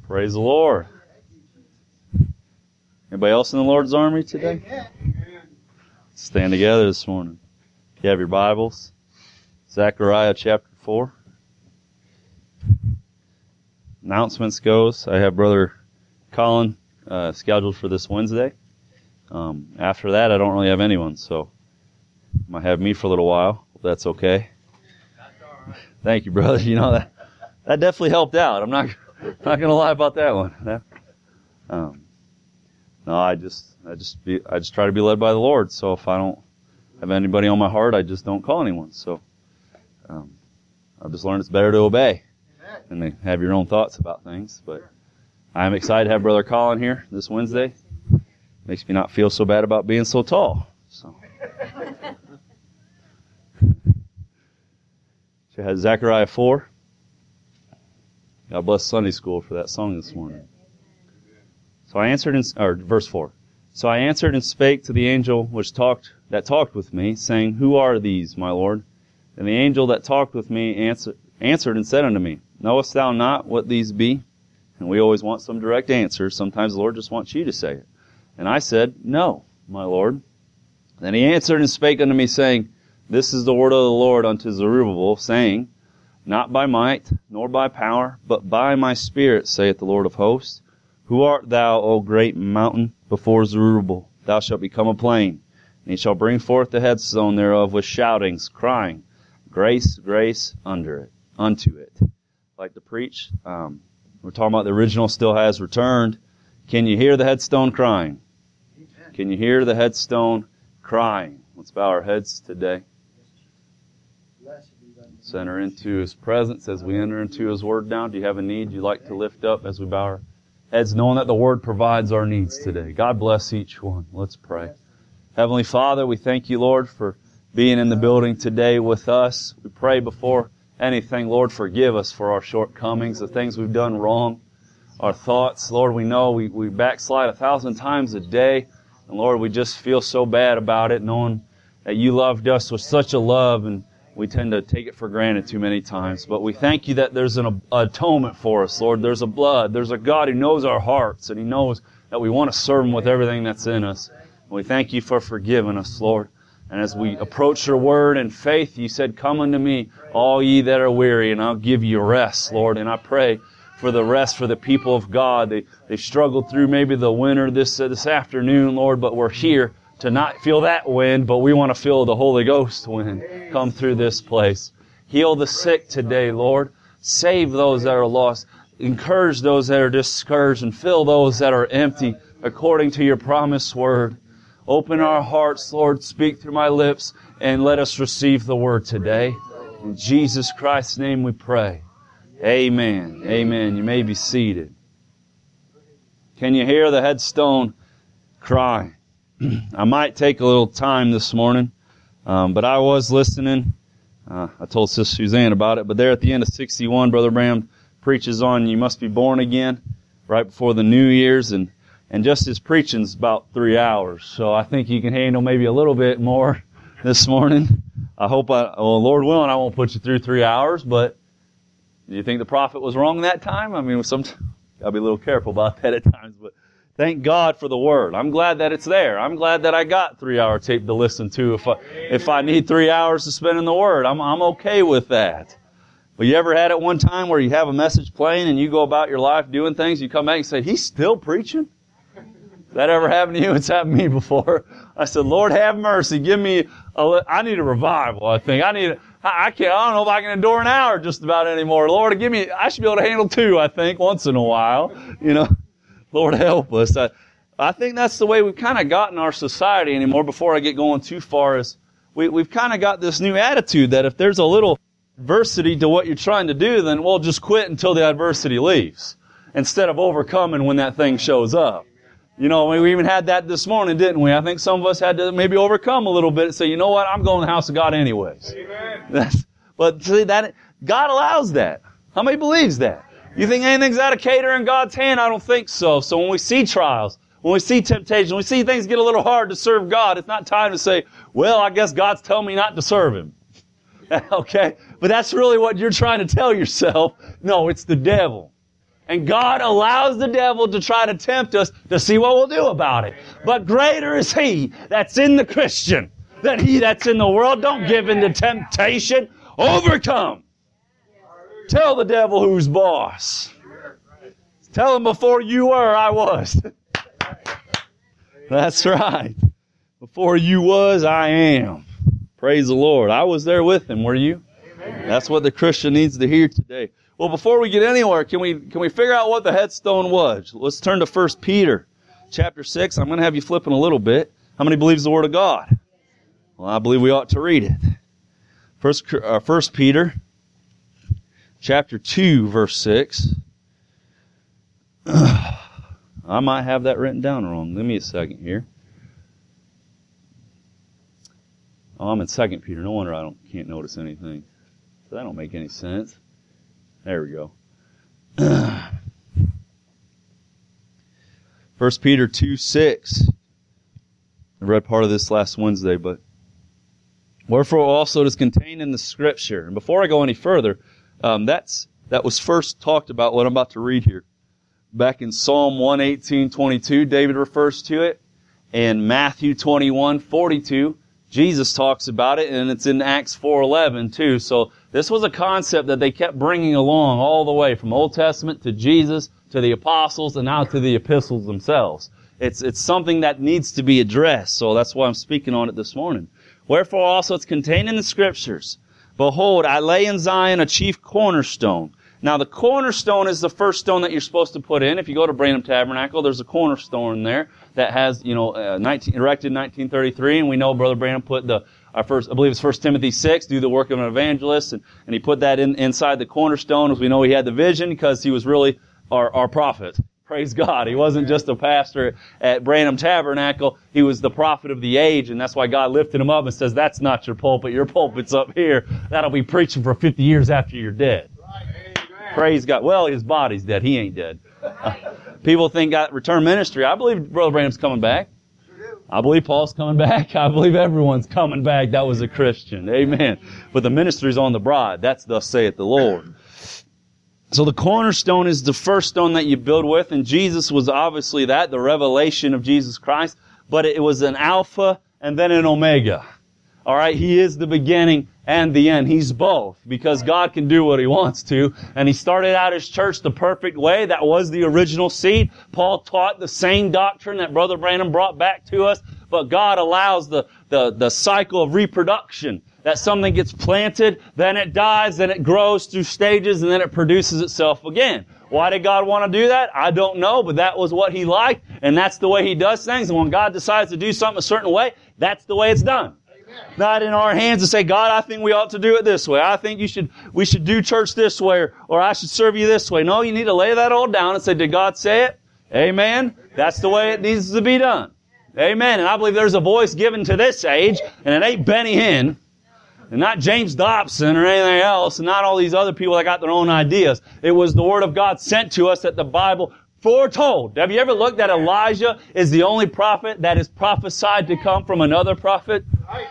Praise the Lord. Anybody else in the Lord's army today? Stand together this morning. If you have your Bibles, Zechariah chapter 4. Announcements goes, I have Brother Colin scheduled for this Wednesday. After that, I don't really have anyone, so you might have me for a little while. If that's okay. Thank you, brother. You know that definitely helped out. I'm not going to lie about that one. No, I just try to be led by the Lord. So if I don't have anybody on my heart, I just don't call anyone. So I've just learned it's better to obey than to have your own thoughts about things. But I'm excited to have Brother Colin here this Wednesday. Makes me not feel so bad about being so tall. So you had Zechariah 4. God bless Sunday school for that song this morning. So I answered, verse 4. So I answered and spake to the angel that talked with me, saying, Who are these, my Lord? And the angel that talked with me answered and said unto me, Knowest thou not what these be? And we always want some direct answers. Sometimes the Lord just wants you to say it. And I said, No, my Lord. Then he answered and spake unto me, saying, This is the word of the Lord unto Zerubbabel, saying, Not by might, nor by power, but by my Spirit, saith the Lord of hosts. Who art thou, O great mountain, before Zerubbabel? Thou shalt become a plain. And he shall bring forth the headstone thereof with shoutings, crying, Grace, grace unto it. Like to preach, we're talking about the original still has returned. Can you hear the headstone crying? Can you hear the headstone crying? Let's bow our heads today. Let's enter into His presence as we enter into His Word now. Do you have a need you'd like to lift up as we bow our heads, knowing that the Word provides our needs today? God bless each one. Let's pray. Heavenly Father, we thank you, Lord, for being in the building today with us. We pray before anything, Lord, forgive us for our shortcomings, the things we've done wrong, our thoughts. Lord, we know we backslide 1,000 times a day. And Lord, we just feel so bad about it, knowing that you loved us with such a love, and we tend to take it for granted too many times. But we thank you that there's an atonement for us, Lord. There's a blood. There's a God who knows our hearts, and He knows that we want to serve Him with everything that's in us. And we thank you for forgiving us, Lord. And as we approach your word in faith, you said, Come unto me, all ye that are weary, and I'll give you rest, Lord. And I pray for the rest for the people of God. They've struggled through maybe the winter this afternoon, Lord, but we're here to not feel that wind, but we want to feel the Holy Ghost wind come through this place. Heal the sick today, Lord. Save those that are lost. Encourage those that are discouraged, and fill those that are empty according to your promised word. Open our hearts, Lord. Speak through my lips, and let us receive the word today. In Jesus Christ's name we pray. Amen. Amen. You may be seated. Can you hear the headstone crying? I might take a little time this morning, but I was listening. I told Sister Suzanne about it, but there at the end of 61, Brother Bram preaches on you must be born again right before the New Year's, and just his preaching's about 3 hours, so I think you can handle maybe a little bit more this morning. I hope Lord willing, I won't put you through 3 hours, but do you think the prophet was wrong that time? I mean, I'll be a little careful about that at times, but thank God for the Word. I'm glad that it's there. I'm glad that I got 3-hour tape to listen to. If I need 3 hours to spend in the Word, I'm okay with that. But you ever had it one time where you have a message playing and you go about your life doing things, you come back and say, He's still preaching? That ever happened to you? It's happened to me before. I said, Lord, have mercy. I need a revival, I think. I don't know if I can endure an hour just about anymore. Lord, I should be able to handle 2, I think, once in a while. Lord, help us. I think that's the way we've kind of gotten our society anymore. Before I get going too far, is we've kind of got this new attitude that if there's a little adversity to what you're trying to do, then we'll just quit until the adversity leaves, instead of overcoming when that thing shows up. We even had that this morning, didn't we? I think some of us had to maybe overcome a little bit and say, you know what, I'm going to the house of God anyways. Amen. But see, that God allows that. How many believes that? You think anything's out of cater in God's hand? I don't think so. So when we see trials, when we see temptation, when we see things get a little hard to serve God, it's not time to say, well, I guess God's telling me not to serve Him. Okay? But that's really what you're trying to tell yourself. No, it's the devil. And God allows the devil to try to tempt us to see what we'll do about it. But greater is He that's in the Christian than he that's in the world. Don't give in to temptation. Overcome. Tell the devil who's boss. Tell him before you were, I was. That's right. Before you was, I am. Praise the Lord. I was there with him, were you? That's what the Christian needs to hear today. Well, before we get anywhere, can we figure out what the headstone was? Let's turn to 1 Peter chapter 6. I'm going to have you flipping a little bit. How many believes the Word of God? Well, I believe we ought to read it. 1 Peter chapter 2, verse 6. I might have that written down wrong. Give me a second here. Oh, I'm in 2 Peter. No wonder I can't notice anything. That don't make any sense. There we go. 1 Peter 2:6. I read part of this last Wednesday, but wherefore also it is contained in the Scripture. And before I go any further, that was first talked about what I'm about to read here. Back in Psalm 118:22, David refers to it. And Matthew 21:42, Jesus talks about it, and it's in Acts 4:11 too. So this was a concept that they kept bringing along all the way from Old Testament to Jesus, to the apostles, and now to the epistles themselves. It's something that needs to be addressed. So that's why I'm speaking on it this morning. Wherefore also it's contained in the Scriptures. Behold, I lay in Zion a chief cornerstone. Now the cornerstone is the first stone that you're supposed to put in. If you go to Branham Tabernacle, there's a cornerstone there that has, erected in 1933, and we know Brother Branham put I believe it's 1 Timothy 6, do the work of an evangelist, and he put that inside the cornerstone, as we know he had the vision because he was really our prophet. Praise God. He wasn't just a pastor at Branham Tabernacle. He was the prophet of the age, and that's why God lifted him up and says, that's not your pulpit. Your pulpit's up here. That'll be preaching for 50 years after you're dead. Praise God. Well, his body's dead. He ain't dead. People think God return ministry. I believe Brother Branham's coming back. I believe Paul's coming back. I believe everyone's coming back. That was a Christian. Amen. But the ministry's on the bride. That's thus saith the Lord. So the cornerstone is the first stone that you build with, and Jesus was obviously that, the revelation of Jesus Christ. But it was an Alpha and then an Omega. All right, He is the beginning and the end. He's both, because God can do what He wants to. And He started out His church the perfect way. That was the original seed. Paul taught the same doctrine that Brother Branham brought back to us. But God allows the cycle of reproduction. That something gets planted, then it dies, then it grows through stages, and then it produces itself again. Why did God want to do that? I don't know, but that was what He liked, and that's the way He does things. And when God decides to do something a certain way, that's the way it's done. Not in our hands to say, God, I think we ought to do it this way. I think we should do church this way, or I should serve you this way. No, you need to lay that all down and say, did God say it? Amen. That's the way it needs to be done. Amen. And I believe there's a voice given to this age, and it ain't Benny Hinn, and not James Dobson or anything else, and not all these other people that got their own ideas. It was the Word of God sent to us that the Bible foretold. Have you ever looked at Elijah is the only prophet that is prophesied to come from another prophet?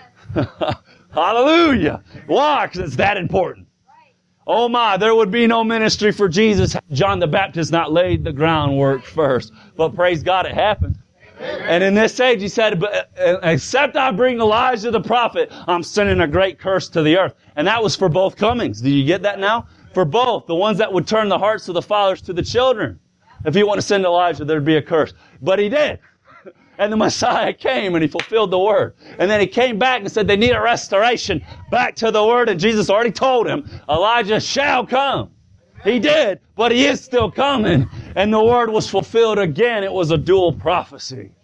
Hallelujah. Why? Because it's that important. Oh my, there would be no ministry for Jesus had John the Baptist not laid the groundwork first. But praise God, it happened. And in this age, He said, except I bring Elijah the prophet, I'm sending a great curse to the earth. And that was for both comings. Do you get that now? For both. The ones that would turn the hearts of the fathers to the children. If He wanted to send Elijah, there'd be a curse. But He did. And the Messiah came and He fulfilled the Word. And then He came back and said they need a restoration back to the Word. And Jesus already told him, Elijah shall come. He did, but He is still coming. And the Word was fulfilled again. It was a dual prophecy.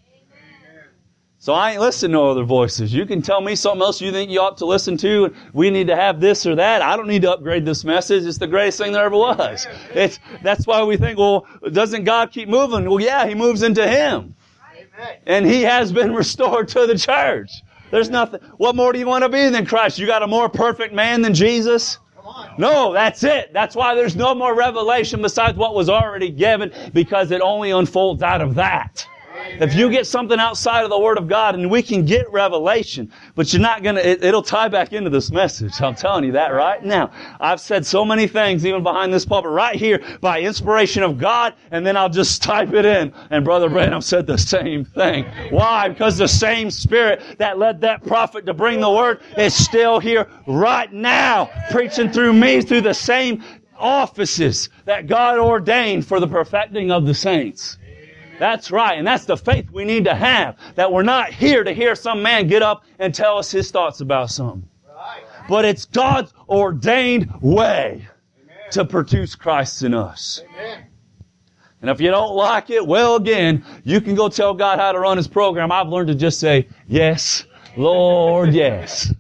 So I ain't listening to other voices. You can tell me something else you think you ought to listen to. We need to have this or that. I don't need to upgrade this message. It's the greatest thing there ever was. That's why we think, well, doesn't God keep moving? Well, yeah, He moves into Him. And He has been restored to the church. There's nothing. What more do you want to be than Christ? You got a more perfect man than Jesus? No, that's it. That's why there's no more revelation besides what was already given, because it only unfolds out of that. If you get something outside of the Word of God, and we can get revelation, but you're not gonna, it'll tie back into this message. I'm telling you that right now. I've said so many things, even behind this pulpit, right here, by inspiration of God, and then I'll just type it in. And Brother Branham said the same thing. Why? Because the same Spirit that led that prophet to bring the Word is still here right now, preaching through me, through the same offices that God ordained for the perfecting of the saints. That's right. And that's the faith we need to have. That we're not here to hear some man get up and tell us his thoughts about something. But it's God's ordained way to produce Christ in us. And if you don't like it, well, again, you can go tell God how to run His program. I've learned to just say, yes, Lord, yes.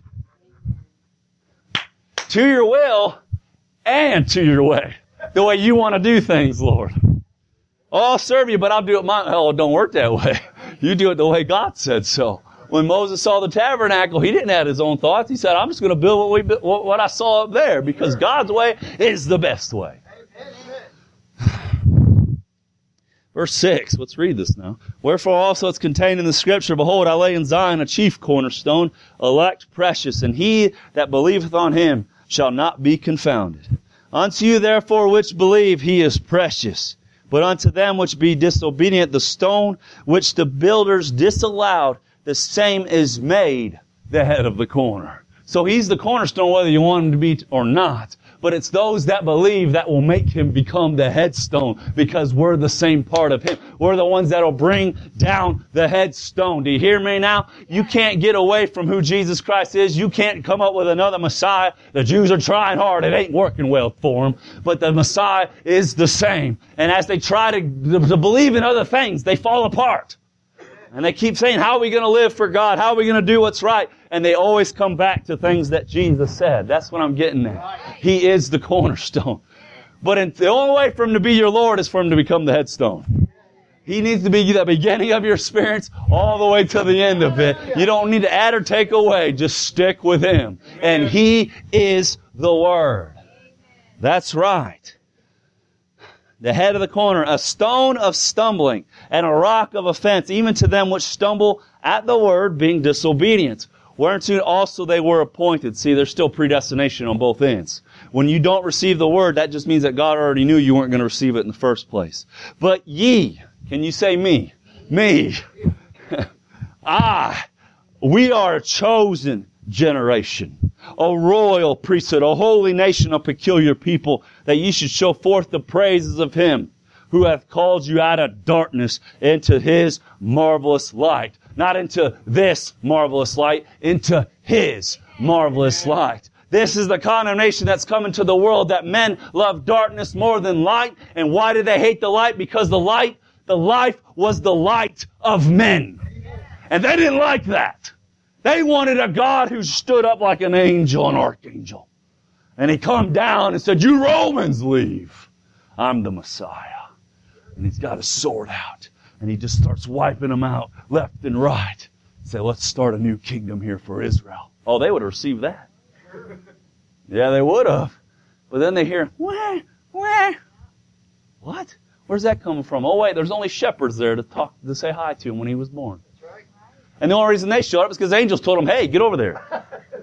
To your will and to your way. The way you want to do things, Lord. Oh, I'll serve you, but I'll do it my... Oh, it don't work that way. You do it the way God said so. When Moses saw the tabernacle, he didn't have his own thoughts. He said, I'm just going to build what I saw up there, because God's way is the best way. Verse 6, let's read this now. Wherefore also it's contained in the Scripture, Behold, I lay in Zion a chief cornerstone, elect, precious, and he that believeth on him shall not be confounded. Unto you therefore which believe, he is precious. But unto them which be disobedient, the stone which the builders disallowed, the same is made the head of the corner. So he's the cornerstone whether you want him to be or not. But it's those that believe that will make him become the headstone, because we're the same part of him. We're the ones that will bring down the headstone. Do you hear me now? You can't get away from who Jesus Christ is. You can't come up with another Messiah. The Jews are trying hard. It ain't working well for them. But the Messiah is the same. And as they try to believe in other things, they fall apart. And they keep saying, how are we going to live for God? How are we going to do what's right? And they always come back to things that Jesus said. That's what I'm getting at. He is the cornerstone. But the only way for Him to be your Lord is for Him to become the headstone. He needs to be the beginning of your experience all the way to the end of it. You don't need to add or take away. Just stick with Him. And He is the Word. That's right. The head of the corner, a stone of stumbling and a rock of offense, even to them which stumble at the word, being disobedient. Whereunto also they were appointed. See, there's still predestination on both ends. When you don't receive the word, that just means that God already knew you weren't going to receive it in the first place. But ye, can you say me? Me. We are a chosen generation, a royal priesthood, a holy nation, a peculiar people, that ye should show forth the praises of Him who hath called you out of darkness into His marvelous light. Not into this marvelous light, into His marvelous light. This is the condemnation that's coming to the world, that men love darkness more than light. And why did they hate the light? Because the life was the light of men. And they didn't like that. They wanted a God who stood up like an angel, an archangel. And He come down and said, you Romans leave. I'm the Messiah. And He's got his sword out. And He just starts wiping them out left and right. Say, let's start a new kingdom here for Israel. Oh, they would have received that. Yeah, they would have. But then they hear, wah, wah. What? Where's that coming from? Oh, wait, there's only shepherds there to say hi to Him when He was born. And the only reason they showed up is because angels told them, hey, get over there.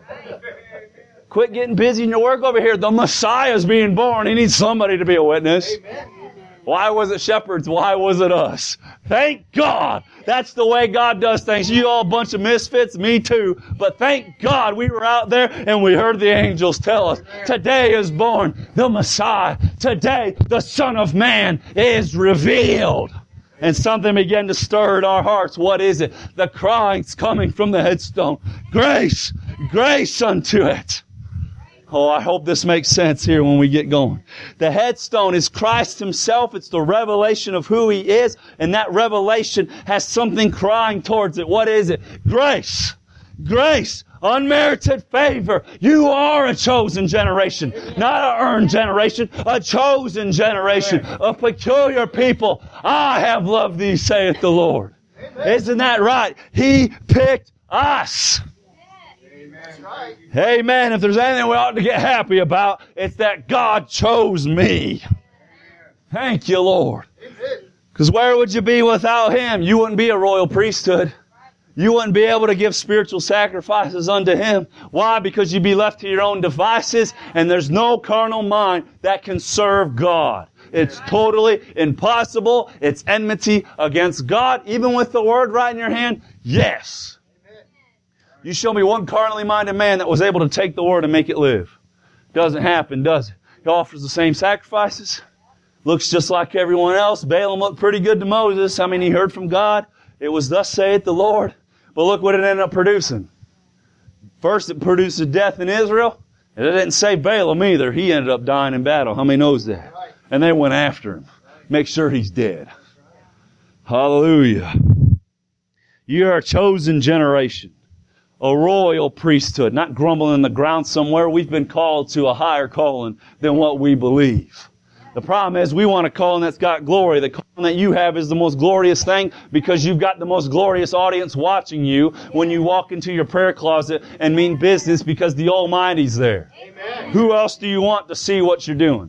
Quit getting busy in your work over here. The Messiah's being born. He needs somebody to be a witness. Amen. Why was it shepherds? Why was it us? Thank God. That's the way God does things. You all a bunch of misfits, me too. But thank God we were out there and we heard the angels tell us, today is born the Messiah. Today the Son of Man is revealed. And something began to stir in our hearts. What is it? The crying's coming from the headstone. Grace! Grace unto it! Oh, I hope this makes sense here when we get going. The headstone is Christ Himself. It's the revelation of who He is. And that revelation has something crying towards it. What is it? Grace! Grace! Unmerited favor. You are a chosen generation. Not an earned generation. A chosen generation. A peculiar people. I have loved thee, saith the Lord. Amen. Isn't that right? He picked us. Amen. Amen. If there's anything we ought to get happy about, it's that God chose me. Thank you, Lord. Because where would you be without Him? You wouldn't be a royal priesthood. You wouldn't be able to give spiritual sacrifices unto Him. Why? Because you'd be left to your own devices, and there's no carnal mind that can serve God. It's totally impossible. It's enmity against God. Even with the Word right in your hand, yes. You show me one carnally minded man that was able to take the Word and make it live. Doesn't happen, does it? He offers the same sacrifices. Looks just like everyone else. Balaam looked pretty good to Moses. I mean, he heard from God. It was thus saith the Lord. But look what it ended up producing. First, it produced death in Israel. And it didn't save Balaam either. He ended up dying in battle. How many knows that? And they went after him. Make sure he's dead. Hallelujah. You are a chosen generation. A royal priesthood. Not grumbling in the ground somewhere. We've been called to a higher calling than what we believe. The problem is we want a calling that's got glory. The calling that you have is the most glorious thing because you've got the most glorious audience watching you when you walk into your prayer closet and mean business because the Almighty's there. Amen. Who else do you want to see what you're doing?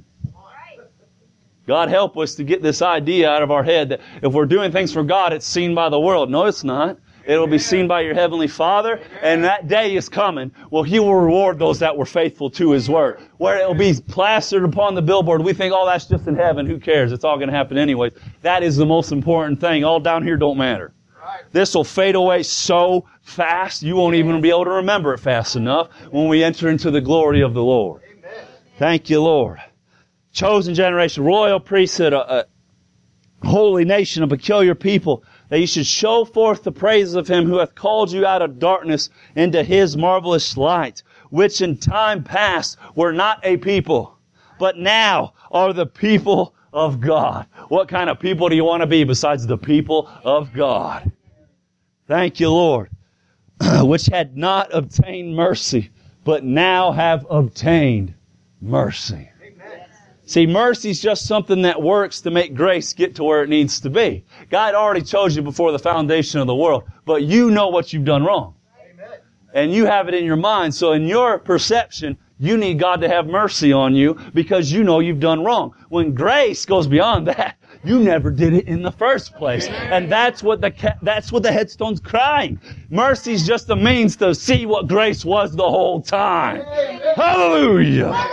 God help us to get this idea out of our head that if we're doing things for God, it's seen by the world. No, it's not. It'll be seen by your Heavenly Father, and that day is coming. Well, He will reward those that were faithful to His Word. Where it'll be plastered upon the billboard. We think, oh, that's just in heaven. Who cares? It's all going to happen anyways. That is the most important thing. All down here don't matter. This will fade away so fast, you won't even be able to remember it fast enough when we enter into the glory of the Lord. Thank you, Lord. Chosen generation, royal priesthood, a holy nation, a peculiar people, that you should show forth the praises of Him who hath called you out of darkness into His marvelous light, which in time past were not a people, but now are the people of God. What kind of people do you want to be besides the people of God? Thank you, Lord. Which had not obtained mercy, but now have obtained mercy. See, mercy is just something that works to make grace get to where it needs to be. God already chose you before the foundation of the world, but you know what you've done wrong. Amen. And you have it in your mind. So in your perception, you need God to have mercy on you because you know you've done wrong. When grace goes beyond that, you never did it in the first place. And that's what the headstone's crying. Mercy is just a means to see what grace was the whole time. Hallelujah.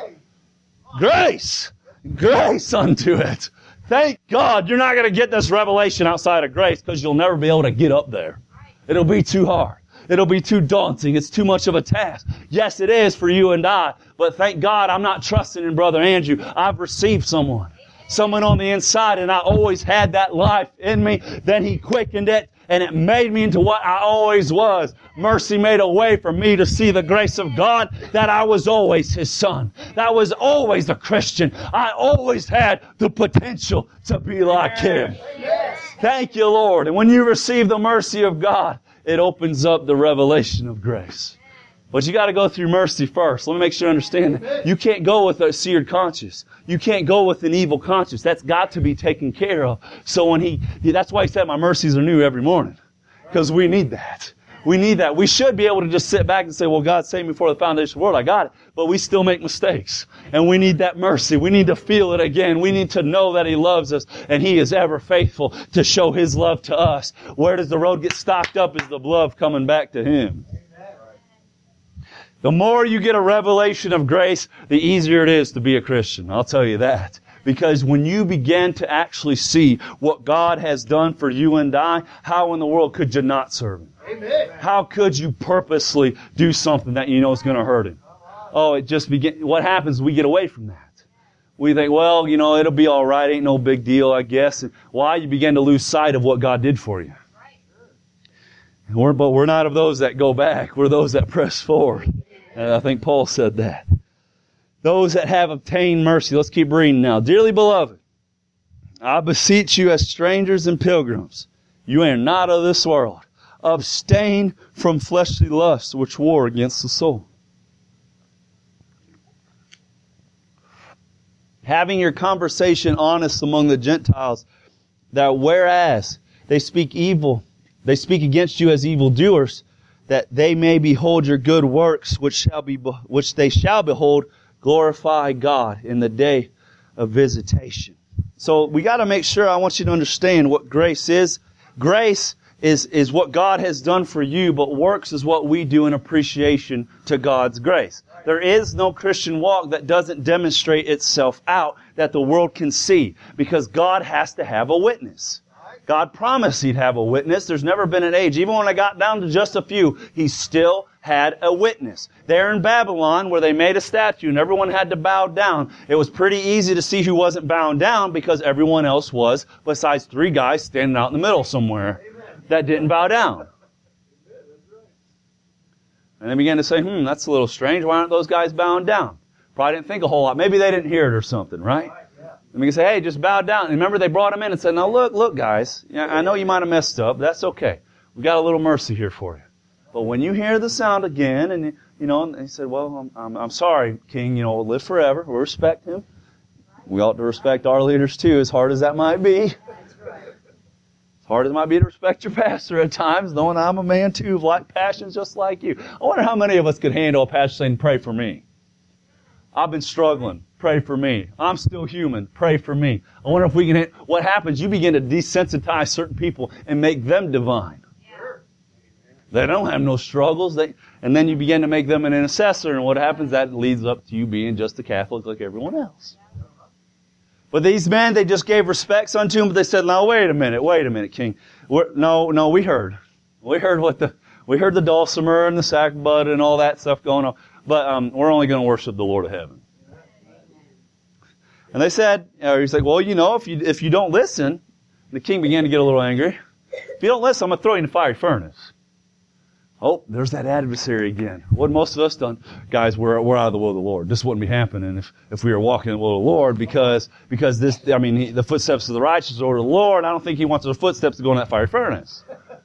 Grace. Grace unto it. Thank God you're not going to get this revelation outside of grace because you'll never be able to get up there. It'll be too hard. It'll be too daunting. It's too much of a task. Yes, it is for you and I. But thank God I'm not trusting in Brother Andrew. I've received someone on the inside, and I always had that life in me. Then He quickened it, and it made me into what I always was. Mercy made a way for me to see the grace of God, that I was always His son. That was always a Christian. I always had the potential to be like Him. Thank you, Lord. And when you receive the mercy of God, it opens up the revelation of grace. But you got to go through mercy first. Let me make sure you understand that. You can't go with a seared conscience. You can't go with an evil conscience. That's got to be taken care of. So that's why He said, my mercies are new every morning. Because we need that. We need that. We should be able to just sit back and say, well, God saved me before the foundation of the world. I got it. But we still make mistakes. And we need that mercy. We need to feel it again. We need to know that He loves us and He is ever faithful to show His love to us. Where does the road get stopped up is the love coming back to Him. The more you get a revelation of grace, the easier it is to be a Christian. I'll tell you that. Because when you begin to actually see what God has done for you and I, how in the world could you not serve Him? Amen. How could you purposely do something that you know is going to hurt Him? Oh, what happens? We get away from that. We think, well, it'll be all right. Ain't no big deal, I guess. And why? You begin to lose sight of what God did for you. But we're not of those that go back. We're those that press forward. And I think Paul said that. Those that have obtained mercy. Let's keep reading now. Dearly beloved, I beseech you as strangers and pilgrims, you are not of this world. Abstain from fleshly lusts which war against the soul. Having your conversation honest among the Gentiles, that whereas they speak against you as evildoers, that they may behold your good works, which they shall behold, glorify God in the day of visitation. So we got to make sure, I want you to understand what grace is. Grace is what God has done for you, but works is what we do in appreciation to God's grace. There is no Christian walk that doesn't demonstrate itself out that the world can see, because God has to have a witness. God promised He'd have a witness. There's never been an age, even when I got down to just a few, He still had a witness. There in Babylon, where they made a statue and everyone had to bow down, it was pretty easy to see who wasn't bowing down because everyone else was, besides 3 guys standing out in the middle somewhere that didn't bow down. And they began to say, that's a little strange. Why aren't those guys bowing down? Probably didn't think a whole lot. Maybe they didn't hear it or something, right? And we can say, hey, just bow down. And remember, they brought him in and said, now look, guys, I know you might have messed up. But that's okay. We got a little mercy here for you. But when you hear the sound again, and and he said, well, I'm sorry, King, we'll live forever. We'll respect him. We ought to respect our leaders too, as hard as that might be. As hard as it might be to respect your pastor at times, knowing I'm a man too of like passions just like you. I wonder how many of us could handle a pastor saying, pray for me. I've been struggling. Pray for me. I'm still human. Pray for me. I wonder if we can... What happens? You begin to desensitize certain people and make them divine. They don't have no struggles. And then you begin to make them an intercessor. And what happens? That leads up to you being just a Catholic like everyone else. But these men, they just gave respects unto him. But they said, now wait a minute, King. No, we heard. We heard the dulcimer and the sackbut and all that stuff going on. But we're only going to worship the Lord of heaven. And they said, he's like, well, if you don't listen, the king began to get a little angry. If you don't listen, I'm going to throw you in the fiery furnace. Oh, there's that adversary again. What most of us done, guys, we're out of the will of the Lord. This wouldn't be happening if we were walking in the will of the Lord, because this, the footsteps of the righteous are the Lord. I don't think He wants the footsteps to go in that fiery furnace.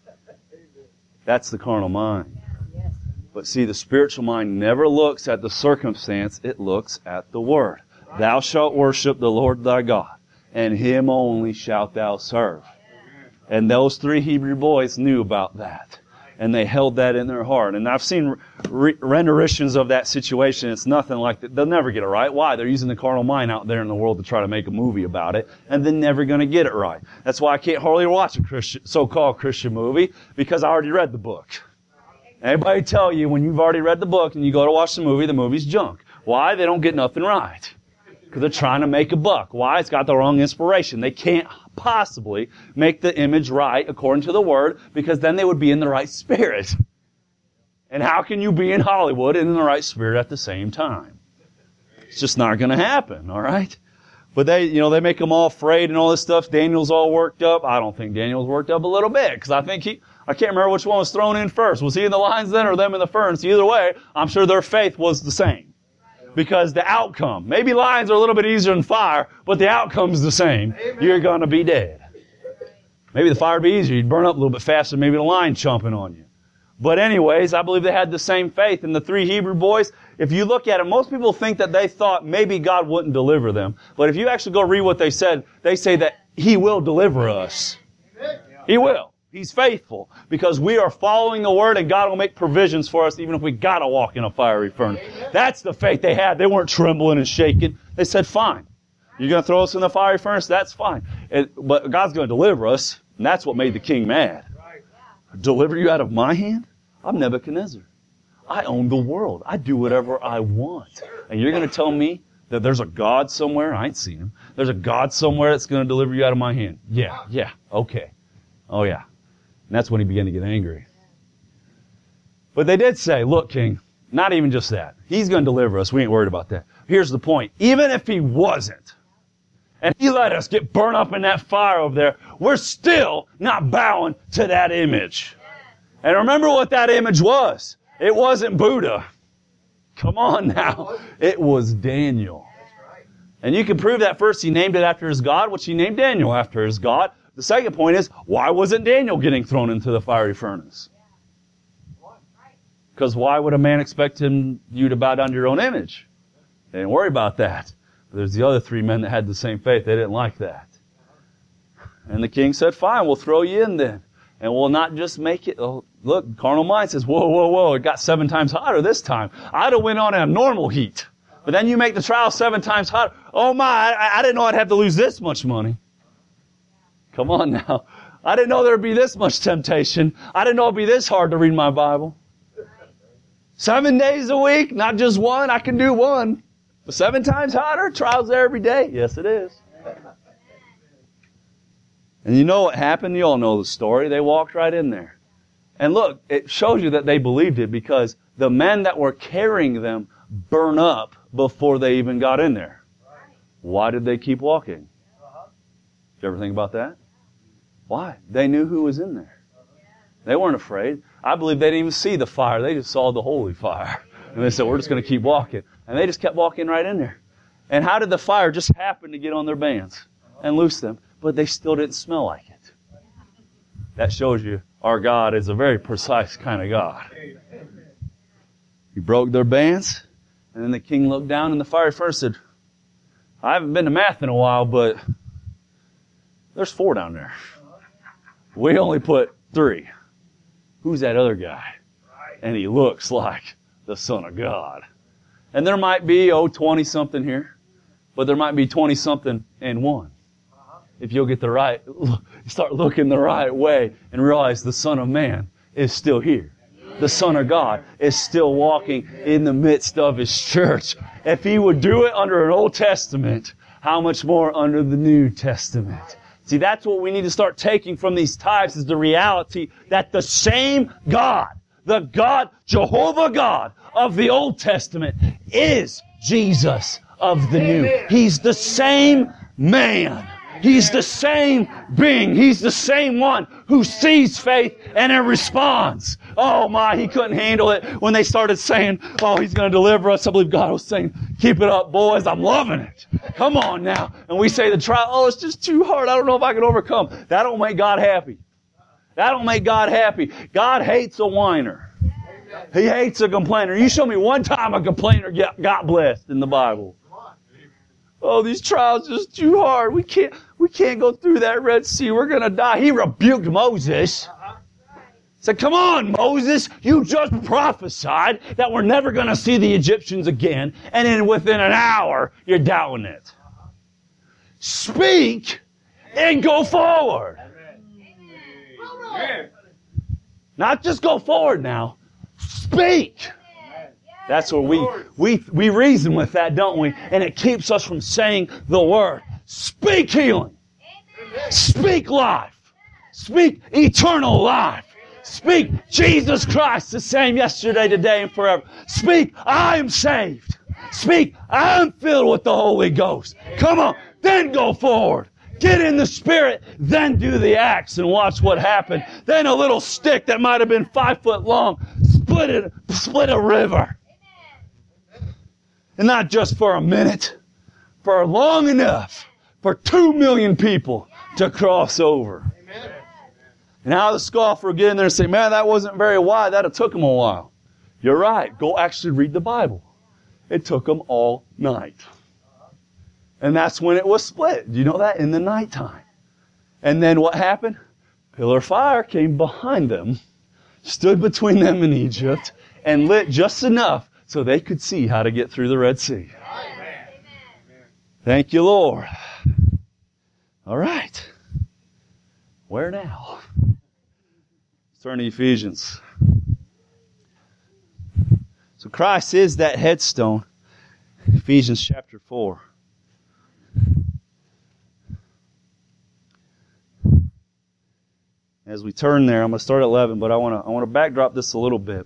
That's the carnal mind. But see, the spiritual mind never looks at the circumstance, it looks at the Word. Thou shalt worship the Lord thy God, and Him only shalt thou serve. And those 3 Hebrew boys knew about that. And they held that in their heart. And I've seen renditions of that situation. It's nothing like that. They'll never get it right. Why? They're using the carnal mind out there in the world to try to make a movie about it, and they're never going to get it right. That's why I can't hardly watch a so-called Christian movie, because I already read the book. Anybody tell you when you've already read the book and you go to watch the movie's junk? Why? They don't get nothing right. Because they're trying to make a buck. Why? It's got the wrong inspiration. They can't possibly make the image right according to the Word, because then they would be in the right spirit. And how can you be in Hollywood and in the right spirit at the same time? It's just not going to happen, all right? But they make them all afraid and all this stuff. Daniel's all worked up. I don't think Daniel's worked up a little bit, because I can't remember which one was thrown in first. Was he in the lions then or them in the furnace? Either way, I'm sure their faith was the same. Because the outcome, maybe lions are a little bit easier than fire, but the outcome's the same. Amen. You're going to be dead. Maybe the fire would be easier. You'd burn up a little bit faster than maybe the lion chomping on you. But anyways, I believe they had the same faith. And the 3 Hebrew boys, if you look at it, most people think that they thought maybe God wouldn't deliver them. But if you actually go read what they said, they say that He will deliver us. He will. He's faithful, because we are following the Word, and God will make provisions for us even if we got to walk in a fiery furnace. That's the faith they had. They weren't trembling and shaking. They said, fine. You're going to throw us in the fiery furnace? That's fine. But God's going to deliver us, and that's what made the king mad. Deliver you out of my hand? I'm Nebuchadnezzar. I own the world. I do whatever I want. And you're going to tell me that there's a God somewhere? I ain't seen Him. There's a God somewhere that's going to deliver you out of my hand. Yeah, okay. Oh yeah. And that's when he began to get angry. But they did say, look, King, not even just that. He's going to deliver us. We ain't worried about that. Here's the point. Even if He wasn't, and He let us get burned up in that fire over there, we're still not bowing to that image. And remember what that image was. It wasn't Buddha. Come on now. It was Daniel. And you can prove that first. He named it after his God, which He named Daniel after his God. The second point is, why wasn't Daniel getting thrown into the fiery furnace? Because why would a man expect you to bow down to your own image? They didn't worry about that. But there's the other 3 men that had the same faith. They didn't like that. And the king said, fine, we'll throw you in then. And we'll not just make it... Oh, look, carnal mind says, whoa. It got 7 times hotter this time. I'd have went on at a normal heat. But then you make the trial 7 times hotter. Oh my, I didn't know I'd have to lose this much money. Come on now. I didn't know there'd be this much temptation. I didn't know it'd be this hard to read my Bible. 7 days a week, not just one. I can do one. But 7 times hotter, trials there every day. Yes, it is. And you know what happened? You all know the story. They walked right in there. And look, it shows you that they believed it because the men that were carrying them burn up before they even got in there. Why did they keep walking? Did you ever think about that? Why? They knew who was in there. They weren't afraid. I believe they didn't even see the fire. They just saw the holy fire. And they said, we're just going to keep walking. And they just kept walking right in there. And how did the fire just happen to get on their bands and loose them? But they still didn't smell like it. That shows you our God is a very precise kind of God. He broke their bands. And then the king looked down in the fiery furnace and said, I haven't been to math in a while, but there's 4 down there. We only put 3. Who's that other guy? And he looks like the Son of God. And there might be, 20-something here. But there might be 20-something and 1. If you'll get the right, start looking the right way and realize the Son of Man is still here. The Son of God is still walking in the midst of His church. If He would do it under an Old Testament, how much more under the New Testament? See, that's what we need to start taking from these types is the reality that the same God, the God, Jehovah God of the Old Testament is Jesus of the New. He's the same man. He's the same being. He's the same one who sees faith and it responds. Oh my, he couldn't handle it when they started saying, oh, He's going to deliver us. I believe God was saying, keep it up, boys. I'm loving it. Come on now. And we say the trial, oh, it's just too hard. I don't know if I can overcome. That don't make God happy. That don't make God happy. God hates a whiner. He hates a complainer. You show me one time a complainer got blessed in the Bible. Oh, these trials are just too hard. We can't go through that Red Sea. We're going to die. He rebuked Moses. Said, come on, Moses. You just prophesied that we're never going to see the Egyptians again. And then within an hour, you're doubting it. Speak and go forward. Amen. Not just go forward now. Speak. That's where we reason with that, don't we? And it keeps us from saying the word. Speak healing. Speak life. Speak eternal life. Speak Jesus Christ, the same yesterday, today, and forever. Speak, I am saved. Speak, I am filled with the Holy Ghost. Come on, then go forward. Get in the Spirit, then do the acts and watch what happened. Then a little stick that might have been 5 foot long split a river. And not just for a minute, for long enough for 2 million people to cross over. Amen. And how the scoffer will get in there and say, man, that wasn't very wide. That took them a while. You're right. Go actually read the Bible. It took them all night. And that's when it was split. Do you know that? In the nighttime. And then what happened? Pillar of fire came behind them, stood between them and Egypt, and lit just enough so they could see how to get through the Red Sea. Amen. Thank you, Lord. All right. Where now? Let's turn to Ephesians. So Christ is that headstone. Ephesians chapter 4. As we turn there, I'm going to start at 11, but I want to backdrop this a little bit.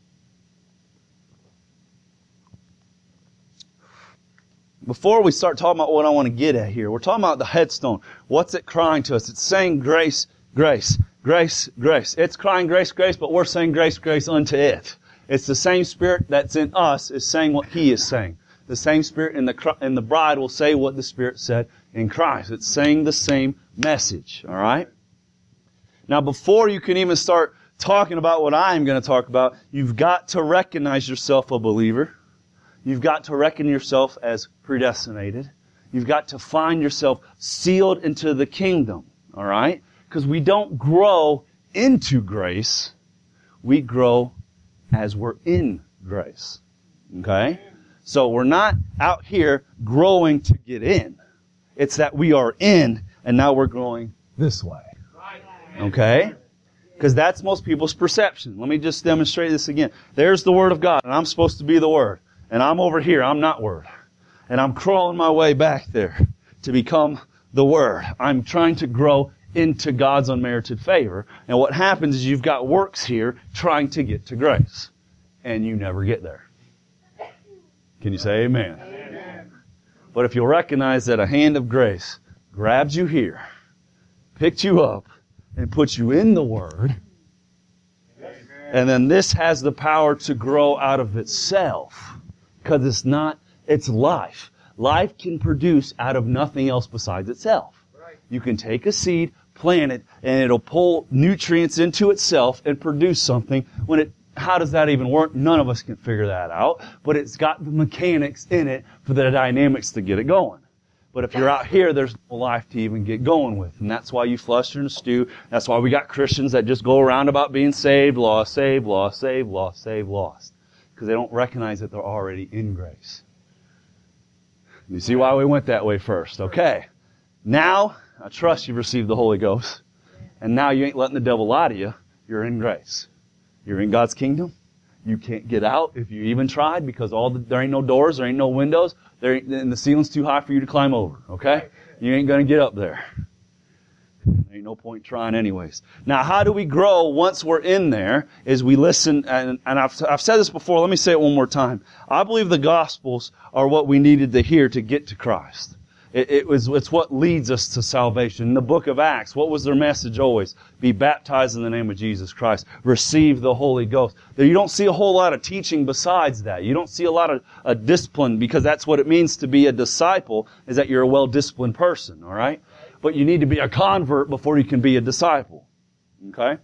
Before we start talking about what I want to get at here, we're talking about the headstone. What's it crying to us? It's saying grace, grace, grace, grace. It's crying grace, grace, but we're saying grace, grace unto it. It's the same Spirit that's in us is saying what He is saying. The same Spirit in the bride will say what the Spirit said in Christ. It's saying the same message. All right? Now, before you can even start talking about what I am going to talk about, you've got to recognize yourself a believer. You've got to reckon yourself as predestinated. You've got to find yourself sealed into the kingdom. All right? Because we don't grow into grace. We grow as we're in grace. Okay? So we're not out here growing to get in. It's that we are in, and now we're growing this way. Okay? Because that's most people's perception. Let me just demonstrate this again. There's the Word of God, and I'm supposed to be the Word. And I'm over here, I'm not Word. And I'm crawling my way back there to become the Word. I'm trying to grow into God's unmerited favor. And what happens is you've got works here trying to get to grace. And you never get there. Can you say amen? Amen. But if you'll recognize that a hand of grace grabs you here, picked you up, and puts you in the Word, and then this has the power to grow out of itself. Because it's life. Life can produce out of nothing else besides itself. You can take a seed, plant it, and it'll pull nutrients into itself and produce something. How does that even work? None of us can figure that out. But it's got the mechanics in it for the dynamics to get it going. But if you're out here, there's no life to even get going with. And that's why you fluster and stew. That's why we got Christians that just go around about being saved, lost, saved, lost, saved, lost, saved, lost. Because they don't recognize that they're already in grace. You see why we went that way first. Okay. Now, I trust you've received the Holy Ghost. And now you ain't letting the devil lie to you. You're in grace. You're in God's kingdom. You can't get out if you even tried because there ain't no doors, there ain't no windows, and the ceiling's too high for you to climb over. Okay? You ain't going to get up there. There ain't no point trying anyways. Now, how do we grow once we're in there is we listen, and I've said this before, let me say it one more time. I believe the Gospels are what we needed to hear to get to Christ. It's what leads us to salvation. In the book of Acts, what was their message always? Be baptized in the name of Jesus Christ. Receive the Holy Ghost. You don't see a whole lot of teaching besides that. You don't see a lot of discipline because that's what it means to be a disciple, is that you're a well-disciplined person, all right? But you need to be a convert before you can be a disciple, okay?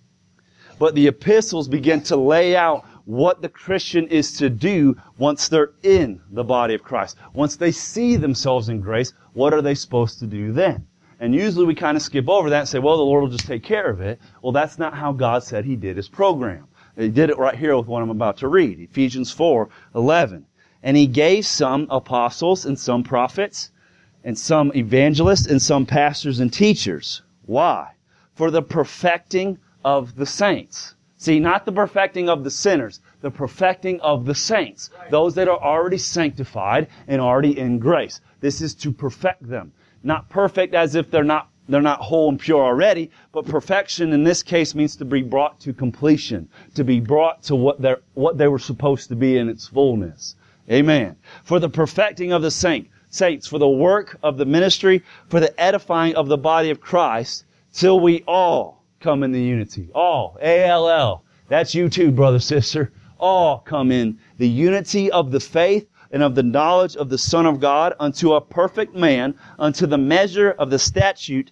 But the epistles begin to lay out what the Christian is to do once they're in the body of Christ. Once they see themselves in grace, what are they supposed to do then? And usually we kind of skip over that and say, well, the Lord will just take care of it. Well, that's not how God said He did His program. He did it right here with what I'm about to read. Ephesians 4:11. And He gave some apostles and some prophets and some evangelists and some pastors and teachers. Why? For the perfecting of the saints. See, not the perfecting of the sinners, the perfecting of the saints. Those that are already sanctified and already in grace. This is to perfect them. Not perfect as if they're not whole and pure already, but perfection in this case means to be brought to completion, to be brought to what they were supposed to be in its fullness. Amen. For the perfecting of the saints, for the work of the ministry, for the edifying of the body of Christ, till we all come in the unity. All. A-L-L. That's you too, brother, sister. All come in the unity of the faith and of the knowledge of the Son of God unto a perfect man, unto the measure of the stature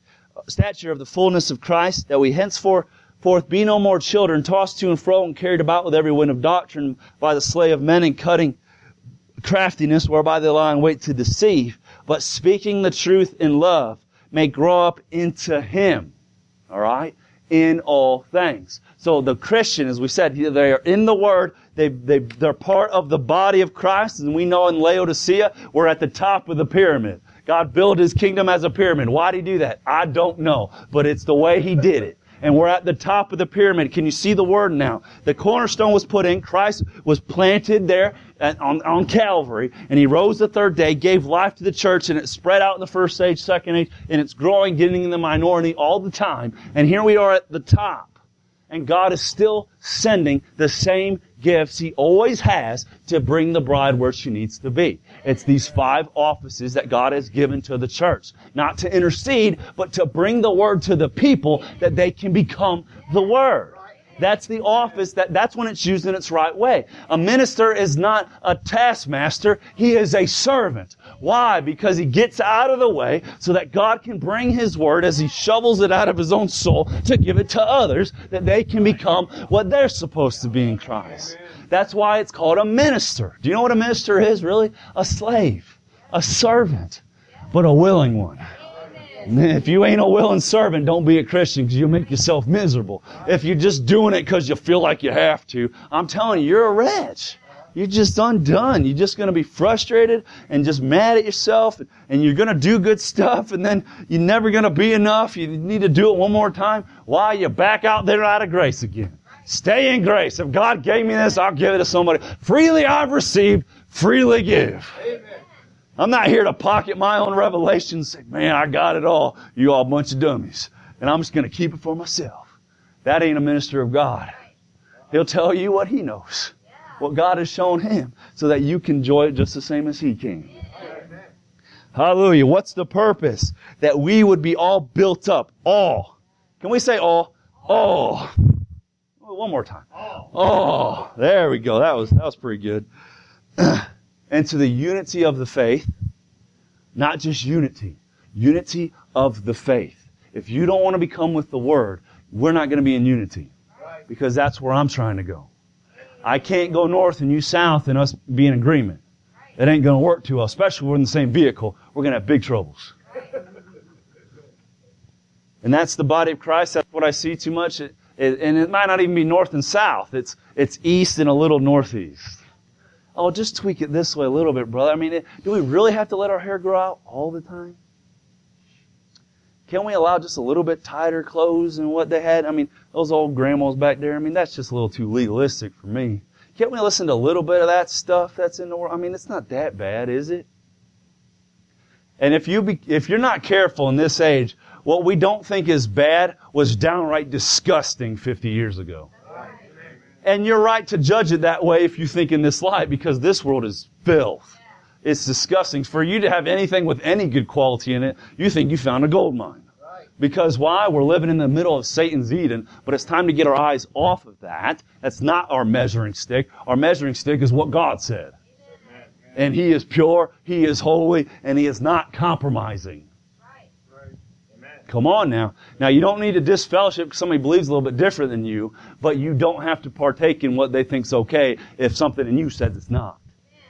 of the fullness of Christ, that we henceforth be no more children, tossed to and fro and carried about with every wind of doctrine by the sleight of men and cutting craftiness, whereby they lie in wait to deceive, but speaking the truth in love, may grow up into Him. All right? In all things. So the Christian, as we said, they are in the Word. They're part of the body of Christ. And we know in Laodicea, we're at the top of the pyramid. God built His kingdom as a pyramid. Why did He do that? I don't know. But it's the way He did it. And we're at the top of the pyramid. Can you see the Word now? The cornerstone was put in. Christ was planted there on Calvary. And He rose the third day, gave life to the church, and it spread out in the first age, second age, and it's growing, getting in the minority all the time. And here we are at the top. And God is still sending the same gifts He always has to bring the bride where she needs to be. It's these 5 offices that God has given to the church. Not to intercede, but to bring the Word to the people that they can become the Word. That's the office, that's when it's used in its right way. A minister is not a taskmaster, he is a servant. Why? Because he gets out of the way so that God can bring His Word as He shovels it out of His own soul to give it to others, that they can become what they're supposed to be in Christ. That's why it's called a minister. Do you know what a minister is, really? A slave, a servant, but a willing one. If you ain't a willing servant, don't be a Christian because you'll make yourself miserable. If you're just doing it because you feel like you have to, I'm telling you, you're a wretch. You're just undone. You're just going to be frustrated and just mad at yourself, and you're going to do good stuff, and then you're never going to be enough. You need to do it one more time. Why? You back out there out of grace again. Stay in grace. If God gave me this, I'll give it to somebody. Freely I've received, freely give. Amen. I'm not here to pocket my own revelation and say, man, I got it all. You all a bunch of dummies. And I'm just going to keep it for myself. That ain't a minister of God. He'll tell you what he knows, what God has shown him, so that you can enjoy it just the same as he can. Hallelujah. What's the purpose? That we would be all built up. All. Can we say all? All. One more time. Oh, there we go. That was pretty good. And to the unity of the faith, not just unity of the faith. If you don't want to become with the Word, we're not going to be in unity, because that's where I'm trying to go. I can't go north and you south and us be in agreement. It ain't going to work too well, especially if we're in the same vehicle. We're going to have big troubles. And that's the body of Christ. That's what I see too much. And it might not even be north and south. It's east and a little northeast. Oh, just tweak it this way a little bit, brother. I mean, do we really have to let our hair grow out all the time? Can we allow just a little bit tighter clothes than what they had? I mean, those old grandmas back there, I mean, that's just a little too legalistic for me. Can't we listen to a little bit of that stuff that's in the world? I mean, it's not that bad, is it? And if you're not careful in this age, what we don't think is bad was downright disgusting 50 years ago. And you're right to judge it that way if you think in this light, because this world is filth. It's disgusting. For you to have anything with any good quality in it, you think you found a gold mine. Because why? We're living in the middle of Satan's Eden, but it's time to get our eyes off of that. That's not our measuring stick. Our measuring stick is what God said. And He is pure, He is holy, and He is not compromising. Come on now. Now, you don't need to disfellowship because somebody believes a little bit different than you, but you don't have to partake in what they think's okay if something in you says it's not.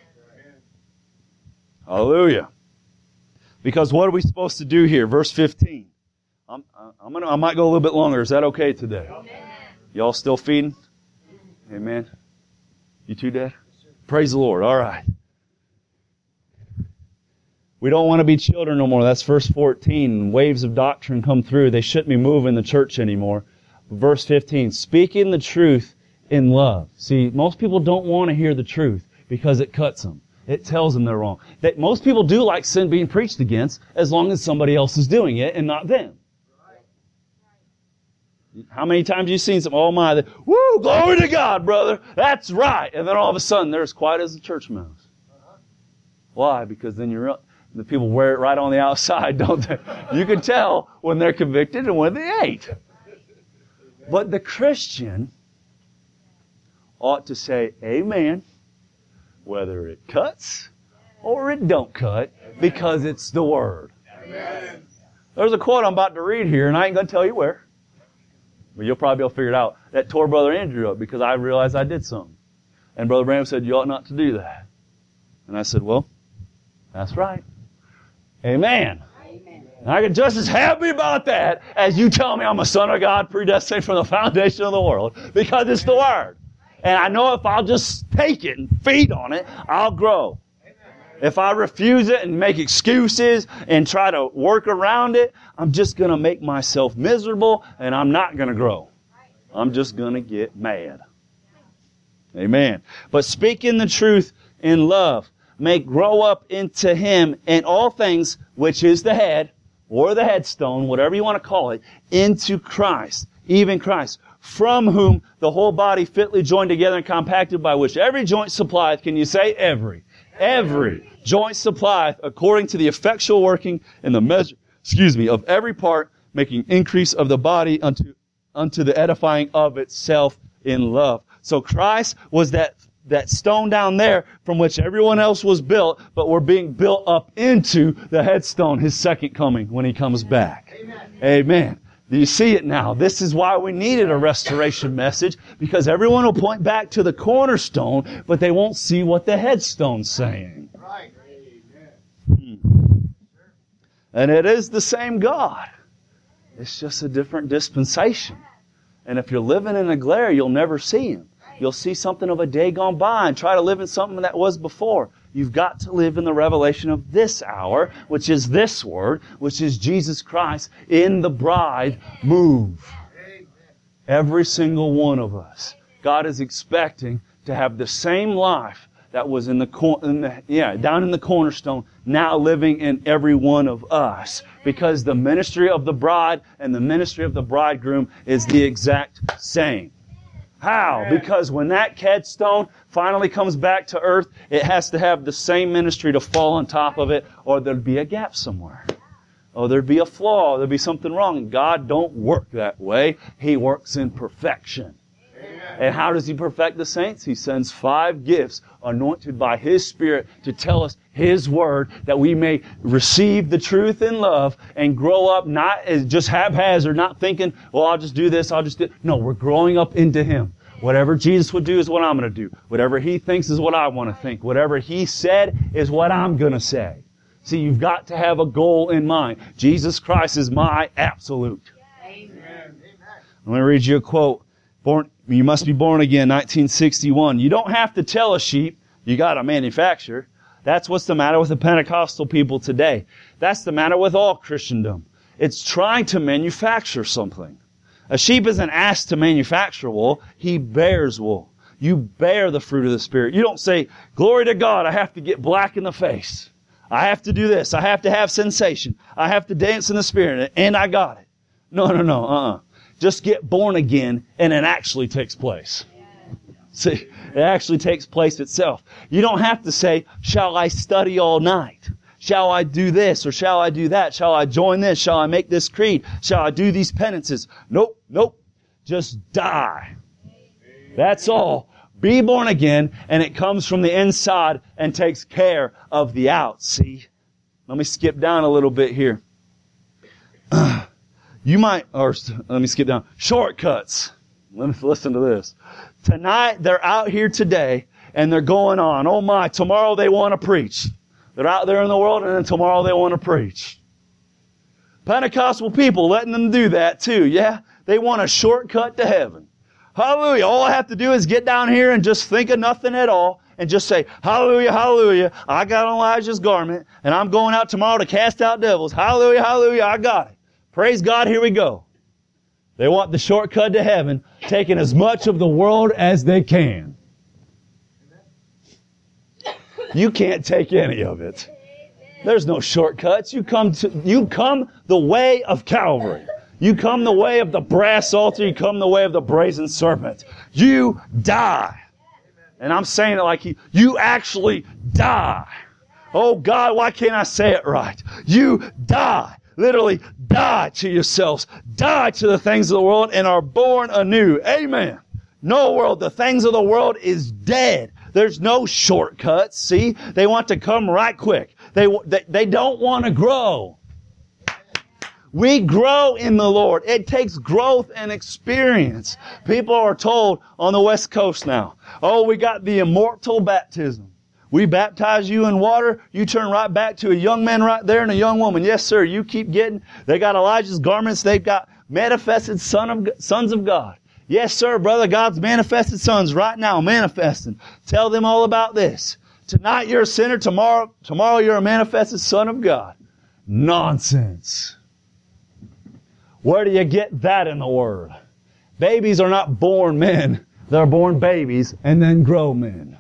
Hallelujah. Because what are we supposed to do here? Verse 15. I might go a little bit longer. Is that okay today? Y'all still feeding? Amen. You too, Dad? Praise the Lord. All right. We don't want to be children no more. That's verse 14. Waves of doctrine come through. They shouldn't be moving the church anymore. Verse 15. Speaking the truth in love. See, most people don't want to hear the truth because it cuts them. It tells them they're wrong. That most people do like sin being preached against as long as somebody else is doing it and not them. How many times have you seen some, oh my, woo, glory to God, brother. That's right. And then all of a sudden they're as quiet as a church mouse. Why? Because then the people wear it right on the outside, don't they? You can tell when they're convicted and when they ain't. But the Christian ought to say amen, whether it cuts or it don't cut, because it's the Word. Amen. There's a quote I'm about to read here, and I ain't going to tell you where. But you'll probably be able to figure it out. That tore Brother Andrew up because I realized I did something. And Brother Branham said, you ought not to do that. And I said, well, that's right. Amen. Amen. And I get just as happy about that as you tell me I'm a son of God, predestined from the foundation of the world, because it's the Word. And I know if I'll just take it and feed on it, I'll grow. If I refuse it and make excuses and try to work around it, I'm just going to make myself miserable and I'm not going to grow. I'm just going to get mad. Amen. But speaking the truth in love may grow up into Him in all things, which is the head or the headstone, whatever you want to call it, into Christ, even Christ, from whom the whole body fitly joined together and compacted, by which every joint supplieth. Can you say every? Every joint supplieth according to the effectual working in the measure, of every part, making increase of the body unto the edifying of itself in love. So Christ was that stone down there from which everyone else was built, but we're being built up into the headstone, His second coming when He comes back. Amen. Amen. Do you see it now? This is why we needed a restoration message, because everyone will point back to the cornerstone, but they won't see what the headstone's saying. Right. And it is the same God. It's just a different dispensation. And if you're living in a glare, you'll never see Him. You'll see something of a day gone by and try to live in something that was before. You've got to live in the revelation of this hour, which is this Word, which is Jesus Christ in the bride move. Every single one of us. God is expecting to have the same life that was down in the cornerstone, now living in every one of us. Because the ministry of the bride and the ministry of the bridegroom is the exact same. How? Because when that headstone finally comes back to earth, it has to have the same ministry to fall on top of it, or there'd be a gap somewhere. Or there'd be a flaw, there'd be something wrong. And God don't work that way. He works in perfection. And how does He perfect the saints? He sends 5 gifts anointed by His Spirit to tell us His Word, that we may receive the truth in love and grow up not as just haphazard, not thinking, well, I'll just do this, I'll just do... No, we're growing up into Him. Whatever Jesus would do is what I'm going to do. Whatever He thinks is what I want to think. Whatever He said is what I'm going to say. See, you've got to have a goal in mind. Jesus Christ is my absolute. Amen. I'm going to read you a quote. You must be born again, 1961. You don't have to tell a sheep, you got to manufacture. That's what's the matter with the Pentecostal people today. That's the matter with all Christendom. It's trying to manufacture something. A sheep isn't asked to manufacture wool. He bears wool. You bear the fruit of the Spirit. You don't say, glory to God, I have to get black in the face. I have to do this. I have to have sensation. I have to dance in the Spirit. And I got it. No. Just get born again, and it actually takes place. See, it actually takes place itself. You don't have to say, shall I study all night? Shall I do this or shall I do that? Shall I join this? Shall I make this creed? Shall I do these penances? Nope. Just die. That's all. Be born again, and it comes from the inside and takes care of the out. See? Let me skip down a little bit here. Let me skip down. Shortcuts. Let me listen to this. Tonight, they're out here today, and they're going on. Oh my, tomorrow they want to preach. They're out there in the world, and then tomorrow they want to preach. Pentecostal people, letting them do that too, yeah? They want a shortcut to heaven. Hallelujah. All I have to do is get down here and just think of nothing at all, and just say, hallelujah, hallelujah, I got Elijah's garment, and I'm going out tomorrow to cast out devils. Hallelujah, hallelujah, I got it. Praise God, here we go. They want the shortcut to heaven, taking as much of the world as they can. You can't take any of it. There's no shortcuts. You come the way of Calvary. You come the way of the brass altar. You come the way of the brazen serpent. You die. And I'm saying it like you actually die. Oh God, why can't I say it right? You die. Literally die to yourselves. Die to the things of the world and are born anew. Amen. No world. The things of the world is dead. There's no shortcuts. See? They want to come right quick. They don't want to grow. We grow in the Lord. It takes growth and experience. People are told on the West Coast now, oh, we got the immortal baptism. We baptize you in water, you turn right back to a young man right there and a young woman. Yes, sir, you keep getting. They got Elijah's garments. They've got manifested sons of God. Yes, sir, brother, God's manifested sons right now, manifesting. Tell them all about this. Tonight you're a sinner, tomorrow you're a manifested son of God. Nonsense. Where do you get that in the Word? Babies are not born men. They're born babies and then grow men.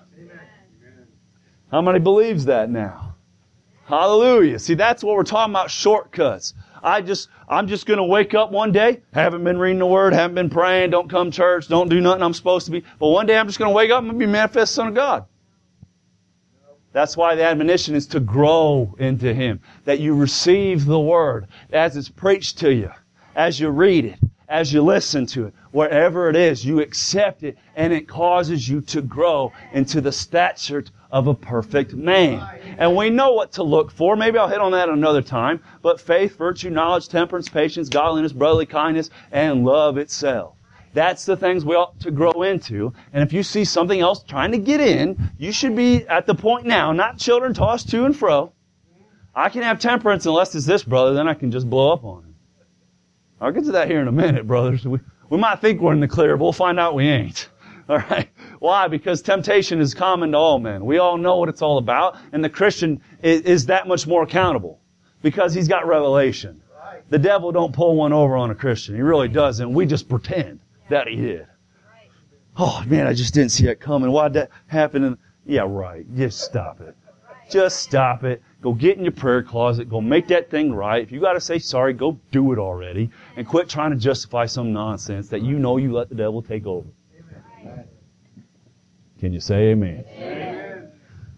How many believes that now? Hallelujah. See, that's what we're talking about, shortcuts. I'm just going to wake up one day, haven't been reading the Word, haven't been praying, don't come to church, don't do nothing I'm supposed to be. But one day I'm just going to wake up and I'm going to be a manifest Son of God. That's why the admonition is to grow into Him. That you receive the Word as it's preached to you, as you read it, as you listen to it. Wherever it is, you accept it and it causes you to grow into the stature of a perfect man. And we know what to look for. Maybe I'll hit on that another time. But faith, virtue, knowledge, temperance, patience, godliness, brotherly kindness, and love itself. That's the things we ought to grow into. And if you see something else trying to get in, you should be at the point now, not children tossed to and fro. I can have temperance unless it's this, brother, then I can just blow up on him. I'll get to that here in a minute, brothers. We might think we're in the clear, but we'll find out we ain't. All right? Why? Because temptation is common to all men. We all know what it's all about. And the Christian is that much more accountable because he's got revelation. The devil don't pull one over on a Christian. He really doesn't. We just pretend that he did. Oh, man, I just didn't see that coming. Why'd that happen? Yeah, right. Just stop it. Just stop it. Go get in your prayer closet. Go make that thing right. If you got to say sorry, go do it already. And quit trying to justify some nonsense that you know you let the devil take over. Amen. Can you say amen? Amen?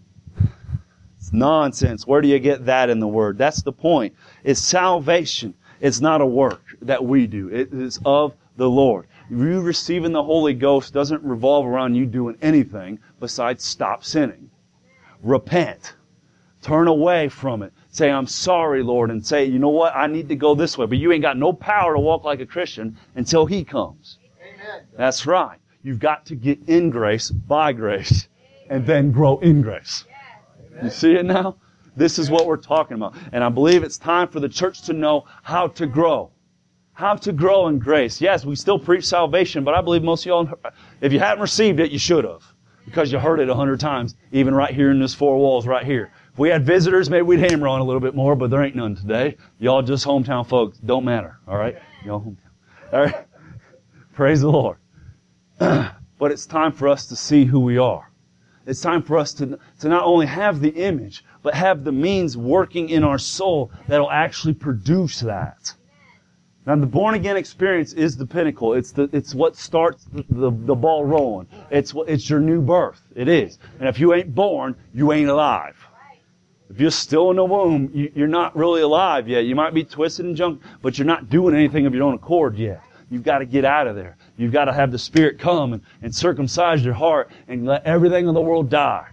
It's nonsense. Where do you get that in the Word? That's the point. It's salvation. It's not a work that we do. It is of the Lord. You receiving the Holy Ghost doesn't revolve around you doing anything besides stop sinning. Repent. Turn away from it. Say, I'm sorry, Lord, and say, you know what? I need to go this way. But you ain't got no power to walk like a Christian until He comes. Amen. That's right. You've got to get in grace by grace and then grow in grace. You see it now? This is what we're talking about. And I believe it's time for the church to know how to grow. How to grow in grace. Yes, we still preach salvation, but I believe most of y'all, if you haven't received it, you should have. Because you heard it 100 times, even right here in this four walls right here. If we had visitors, maybe we'd hammer on a little bit more, but there ain't none today. Y'all just hometown folks. Don't matter. All right? Y'all hometown. All right? Praise the Lord. But it's time for us to see who we are. It's time for us to not only have the image, but have the means working in our soul that'll actually produce that. Now, the born-again experience is the pinnacle. It's what starts the ball rolling. It's your new birth. It is. And if you ain't born, you ain't alive. If you're still in the womb, you're not really alive yet. You might be twisted and junk, but you're not doing anything of your own accord yet. You've got to get out of there. You've got to have the Spirit come and circumcise your heart and let everything in the world die.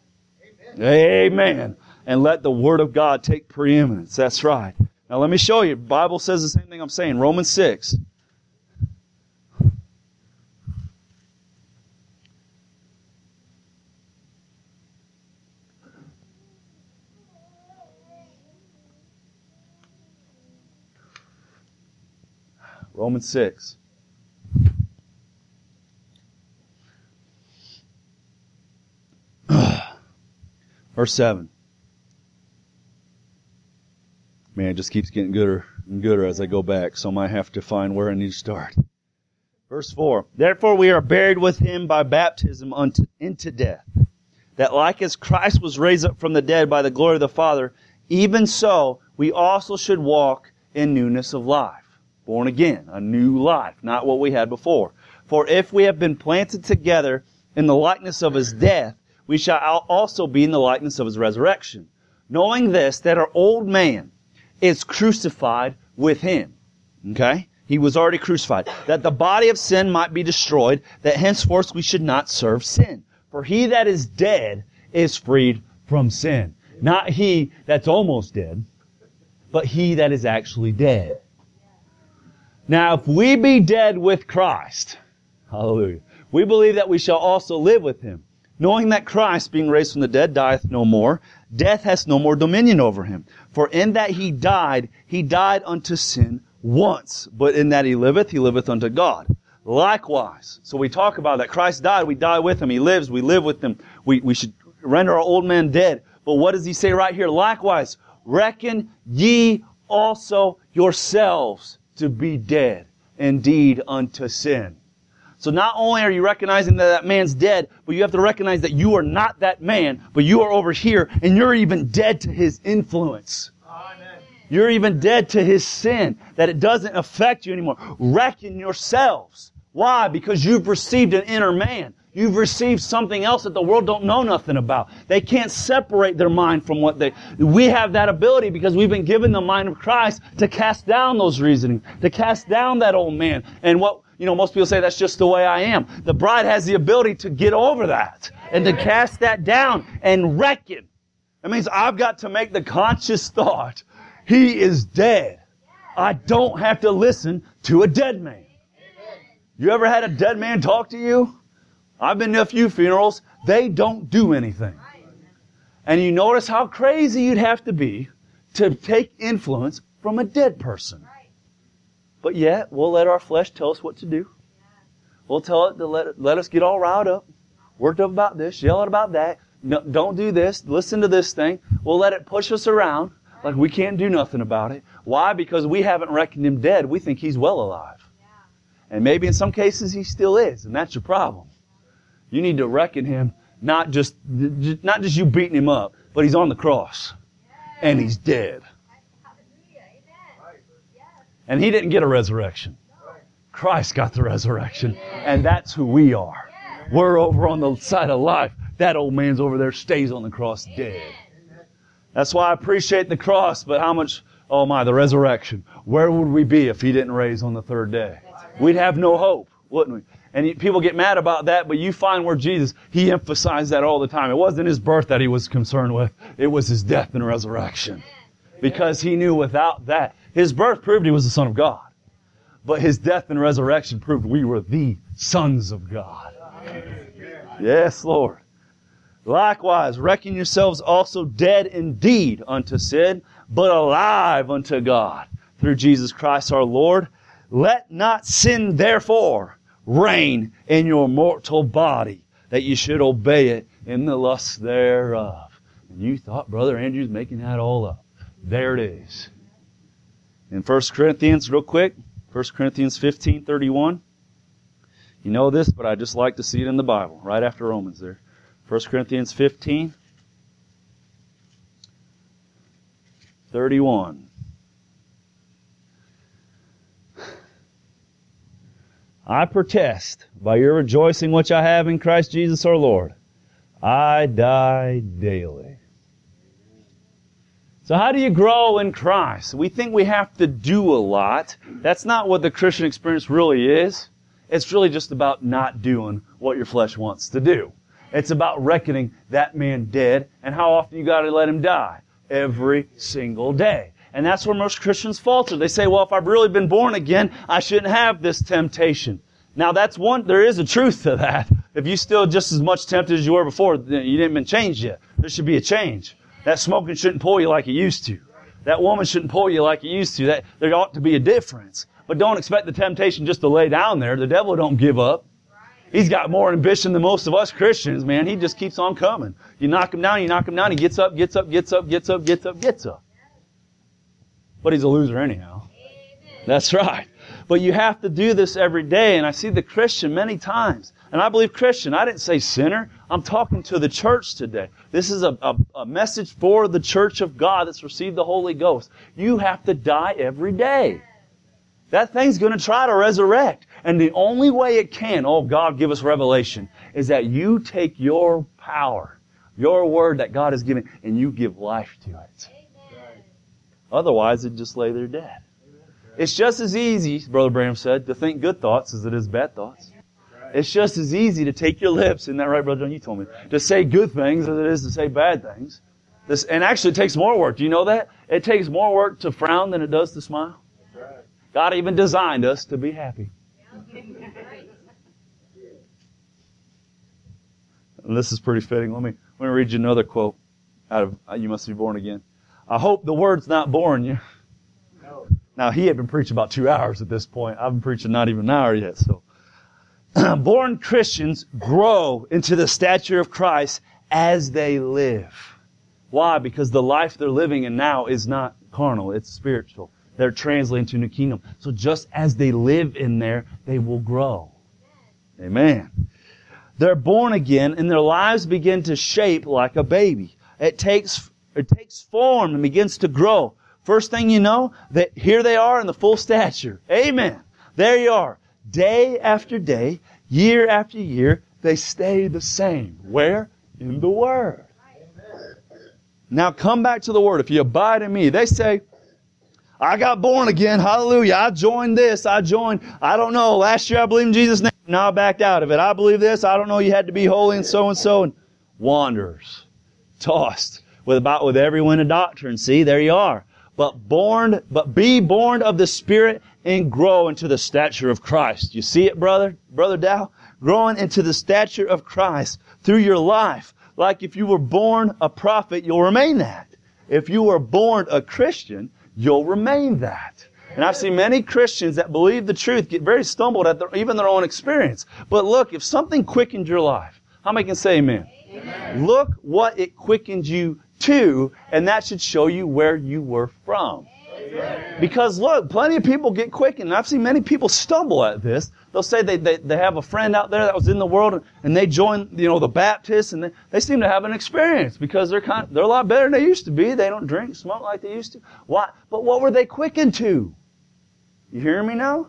Amen. And let the Word of God take preeminence. That's right. Now let me show you. The Bible says the same thing I'm saying. Romans 6. Romans 6. Verse 7. Man, it just keeps getting gooder and gooder as I go back, so I might have to find where I need to start. Verse 4. Therefore we are buried with Him by baptism into death, that like as Christ was raised up from the dead by the glory of the Father, even so we also should walk in newness of life. Born again, a new life, not what we had before. For if we have been planted together in the likeness of His death, we shall also be in the likeness of His resurrection. Knowing this, that our old man is crucified with Him. Okay? He was already crucified. That the body of sin might be destroyed, that henceforth we should not serve sin. For he that is dead is freed from sin. Not he that's almost dead, but he that is actually dead. Now, if we be dead with Christ, hallelujah, we believe that we shall also live with Him, knowing that Christ, being raised from the dead, dieth no more. Death has no more dominion over Him. For in that He died unto sin once. But in that He liveth unto God. Likewise. So we talk about that. Christ died, we die with Him. He lives, we live with Him. We should render our old man dead. But what does He say right here? Likewise, reckon ye also yourselves to be dead indeed unto sin. So not only are you recognizing that that man's dead, but you have to recognize that you are not that man, but you are over here, and you're even dead to his influence. Amen. You're even dead to his sin, that it doesn't affect you anymore. Reckon yourselves. Why? Because you've received an inner man. You've received something else that the world don't know nothing about. They can't separate their mind from what we have that ability because we've been given the mind of Christ to cast down those reasonings, to cast down that old man. And most people say that's just the way I am. The bride has the ability to get over that and to cast that down and reckon. That means I've got to make the conscious thought, he is dead. I don't have to listen to a dead man. You ever had a dead man talk to you? I've been to a few funerals. They don't do anything. And you notice how crazy you'd have to be to take influence from a dead person. But yet, we'll let our flesh tell us what to do. We'll tell it to let us get all riled up. worked up about this, yelling about that. No, don't do this. Listen to this thing. We'll let it push us around like we can't do nothing about it. Why? Because we haven't reckoned Him dead. We think He's well alive. And maybe in some cases He still is, and that's your problem. You need to reckon Him not just you beating Him up, but He's on the cross. And He's dead. And He didn't get a resurrection. Christ got the resurrection. And that's who we are. We're over on the side of life. That old man's over there, stays on the cross dead. That's why I appreciate the cross, but how much, oh my, the resurrection. Where would we be if He didn't raise on the third day? We'd have no hope, wouldn't we? And people get mad about that, but you find where Jesus, He emphasized that all the time. It wasn't His birth that He was concerned with. It was His death and resurrection. Because He knew without that, His birth proved He was the Son of God. But His death and resurrection proved we were the sons of God. Yes, Lord. Likewise, reckon yourselves also dead indeed unto sin, but alive unto God through Jesus Christ our Lord. Let not sin therefore reign in your mortal body, that you should obey it in the lusts thereof. And you thought Brother Andrew's making that all up. There it is. In 1 Corinthians, real quick, 1 Corinthians 15:31. You know this, but I just like to see it in the Bible, right after Romans there. 1 Corinthians 15:31. I protest by your rejoicing which I have in Christ Jesus our Lord, I die daily. So how do you grow in Christ? We think we have to do a lot. That's not what the Christian experience really is. It's really just about not doing what your flesh wants to do. It's about reckoning that man dead and how often you got to let him die. Every single day. And that's where most Christians falter. They say, well, if I've really been born again, I shouldn't have this temptation. Now that's one, there is a truth to that. If you're still just as much tempted as you were before, you didn't been changed yet. There should be a change. That smoking shouldn't pull you like it used to. That woman shouldn't pull you like it used to. There ought to be a difference. But don't expect the temptation just to lay down there. The devil don't give up. He's got more ambition than most of us Christians, man. He just keeps on coming. You knock him down, he gets up. But he's a loser anyhow. That's right. But you have to do this every day. And I see the Christian many times. And I believe Christian. I didn't say sinner. I'm talking to the church today. This is a message for the church of God that's received the Holy Ghost. You have to die every day. That thing's going to try to resurrect. And the only way it can, oh God, give us revelation, is that you take your power, your word that God has given, and you give life to it. Otherwise, it'd just lay there dead. It's just as easy, Brother Branham said, to think good thoughts as it is bad thoughts. It's just as easy to take your lips, isn't that right, Brother John? You told me. To say good things as it is to say bad things. And actually it takes more work. Do you know that? It takes more work to frown than it does to smile. God even designed us to be happy. And this is pretty fitting. Let me read you another quote out of You Must Be Born Again. I hope the word's not boring you. No. Now, he had been preaching about 2 hours at this point. I've been preaching not even an hour yet. So, born Christians grow into the stature of Christ as they live. Why? Because the life they're living in now is not carnal. It's spiritual. They're translating to the kingdom. So just as they live in there, they will grow. Amen. They're born again and their lives begin to shape like a baby. It takes form and begins to grow. First thing you know, that here they are in the full stature. Amen. There you are. Day after day, year after year, they stay the same. Where? In the Word. Now come back to the Word. If you abide in me, they say, I got born again. Hallelujah. I joined this. I don't know. Last year I believed in Jesus' name. Now I backed out of it. I believe this. I don't know. You had to be holy and so. And wanders. Tossed with every wind of doctrine. See, there you are. But be born of the Spirit and grow into the stature of Christ. You see it, Brother Dow? Growing into the stature of Christ through your life. Like if you were born a prophet, you'll remain that. If you were born a Christian, you'll remain that. And I've seen many Christians that believe the truth get very stumbled at even their own experience. But look, if something quickened your life, How many can say amen? Amen? Look what it quickens you to, and that should show you where you were from. Amen. Because look, plenty of people get quickened. And I've seen many people stumble at this. They'll say they have a friend out there that was in the world, and they join, the Baptists, and they seem to have an experience because they're a lot better than they used to be. They don't drink, smoke like they used to. Why? But what were they quickened to? You hearing me now?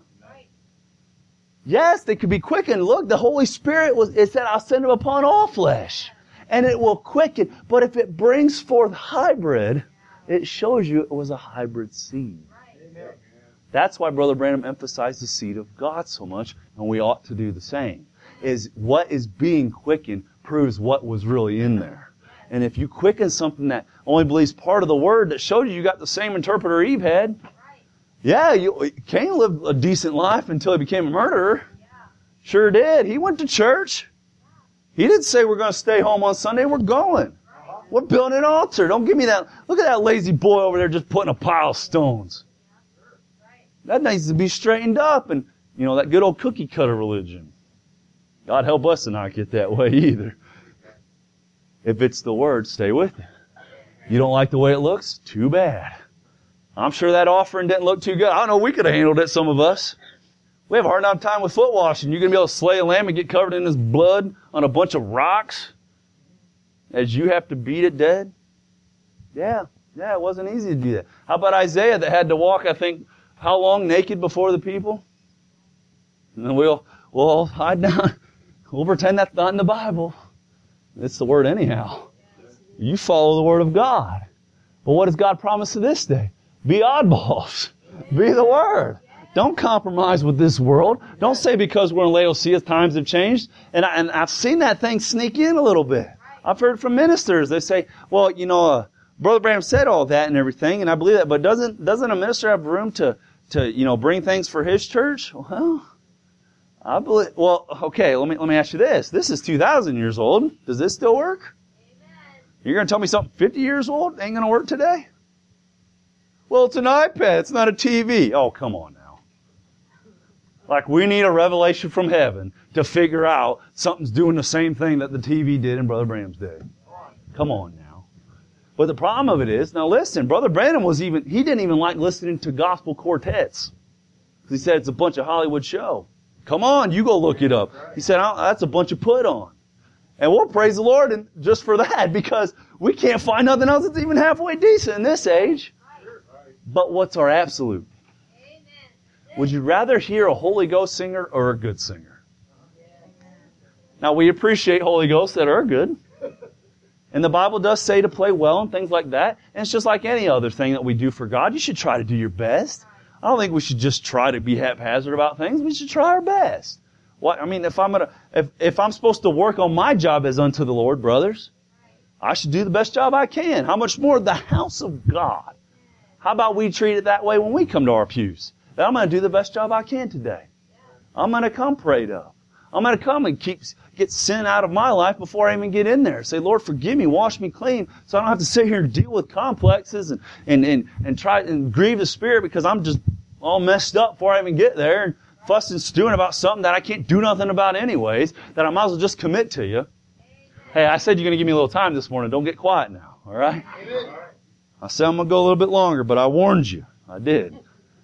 Yes, they could be quickened. Look, the Holy Spirit it said, I'll send him upon all flesh. And it will quicken. But if it brings forth hybrid, it shows you it was a hybrid seed. Amen. That's why Brother Branham emphasized the seed of God so much, and we ought to do the same. Is what is being quickened proves what was really in there. And if you quicken something that only believes part of the word that showed you got the same interpreter Eve had, yeah, Cain lived a decent life until he became a murderer. Sure did. He went to church. He didn't say we're going to stay home on Sunday. We're going. We're building an altar. Don't give me that. Look at that lazy boy over there just putting a pile of stones. That needs to be straightened up. And, that good old cookie cutter religion. God help us to not get that way either. If it's the Word, stay with it. You don't like the way it looks? Too bad. I'm sure that offering didn't look too good. I don't know, we could have handled it, some of us. We have a hard enough time with foot washing. You're going to be able to slay a lamb and get covered in his blood on a bunch of rocks as you have to beat it dead? Yeah, it wasn't easy to do that. How about Isaiah that had to walk, I think, how long naked before the people? And then we'll hide down. We'll pretend that's not in the Bible. It's the Word anyhow. You follow the Word of God. But what does God promise to this day? Be oddballs. Be the Word. Don't compromise with this world. Don't say because we're in Laodicea times have changed. And I've seen that thing sneak in a little bit. I've heard from ministers. They say, well, Brother Branham said all that and everything, and I believe that. But doesn't a minister have room to bring things for his church? Well, I believe. Well, okay. Let me ask you this. This is 2,000 years old. Does this still work? Amen. You're going to tell me something 50 years old ain't going to work today? Well, it's an iPad. It's not a TV. Oh, come on now. Like we need a revelation from heaven to figure out something's doing the same thing that the TV did in Brother Branham's day. Come on now. But the problem of it is, now listen, Brother Branham he didn't even like listening to gospel quartets. He said it's a bunch of Hollywood show. Come on, you go look it up. He said, that's a bunch of put on. And we'll praise the Lord just for that because we can't find nothing else that's even halfway decent in this age. But what's our absolute? Would you rather hear a Holy Ghost singer or a good singer? Now, we appreciate Holy Ghosts that are good. And the Bible does say to play well and things like that. And it's just like any other thing that we do for God. You should try to do your best. I don't think we should just try to be haphazard about things. We should try our best. What? I mean, if I'm supposed to work on my job as unto the Lord, brothers, I should do the best job I can. How much more the house of God? How about we treat it that way when we come to our pews? That I'm going to do the best job I can today. I'm going to come prayed up. I'm going to come and get sin out of my life before I even get in there. Say, Lord, forgive me, wash me clean, so I don't have to sit here and deal with complexes and try and grieve the Spirit because I'm just all messed up before I even get there and fussing and stewing about something that I can't do nothing about anyways, that I might as well just commit to you. Hey, I said you're going to give me a little time this morning. Don't get quiet now, all right? I said I'm going to go a little bit longer, but I warned you. I did.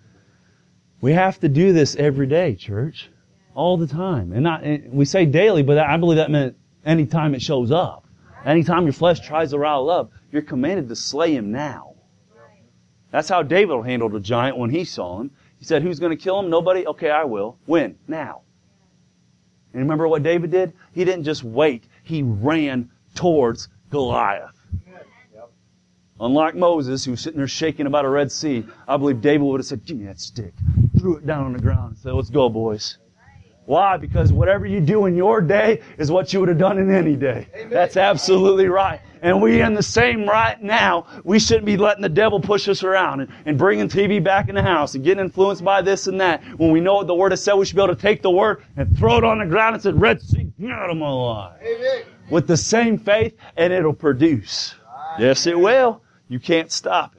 We have to do this every day, church. All the time. And we say daily, but I believe that meant any time it shows up. Anytime your flesh tries to rile up, you're commanded to slay him now. That's how David handled a giant when he saw him. He said, who's going to kill him? Nobody? Okay, I will. When? Now. And remember what David did? He didn't just wait. He ran towards Goliath. Unlike Moses, who was sitting there shaking about a Red Sea, I believe David would have said, give me that stick. Threw it down on the ground and said, let's go, boys. Why? Because whatever you do in your day is what you would have done in any day. Amen. That's absolutely right. And we in the same right now. We shouldn't be letting the devil push us around and bringing TV back in the house and getting influenced by this and that. When we know what the Word has said, we should be able to take the Word and throw it on the ground and say, Red Sea, get out of my life. Amen. With the same faith, and it'll produce. Right. Yes, it will. You can't stop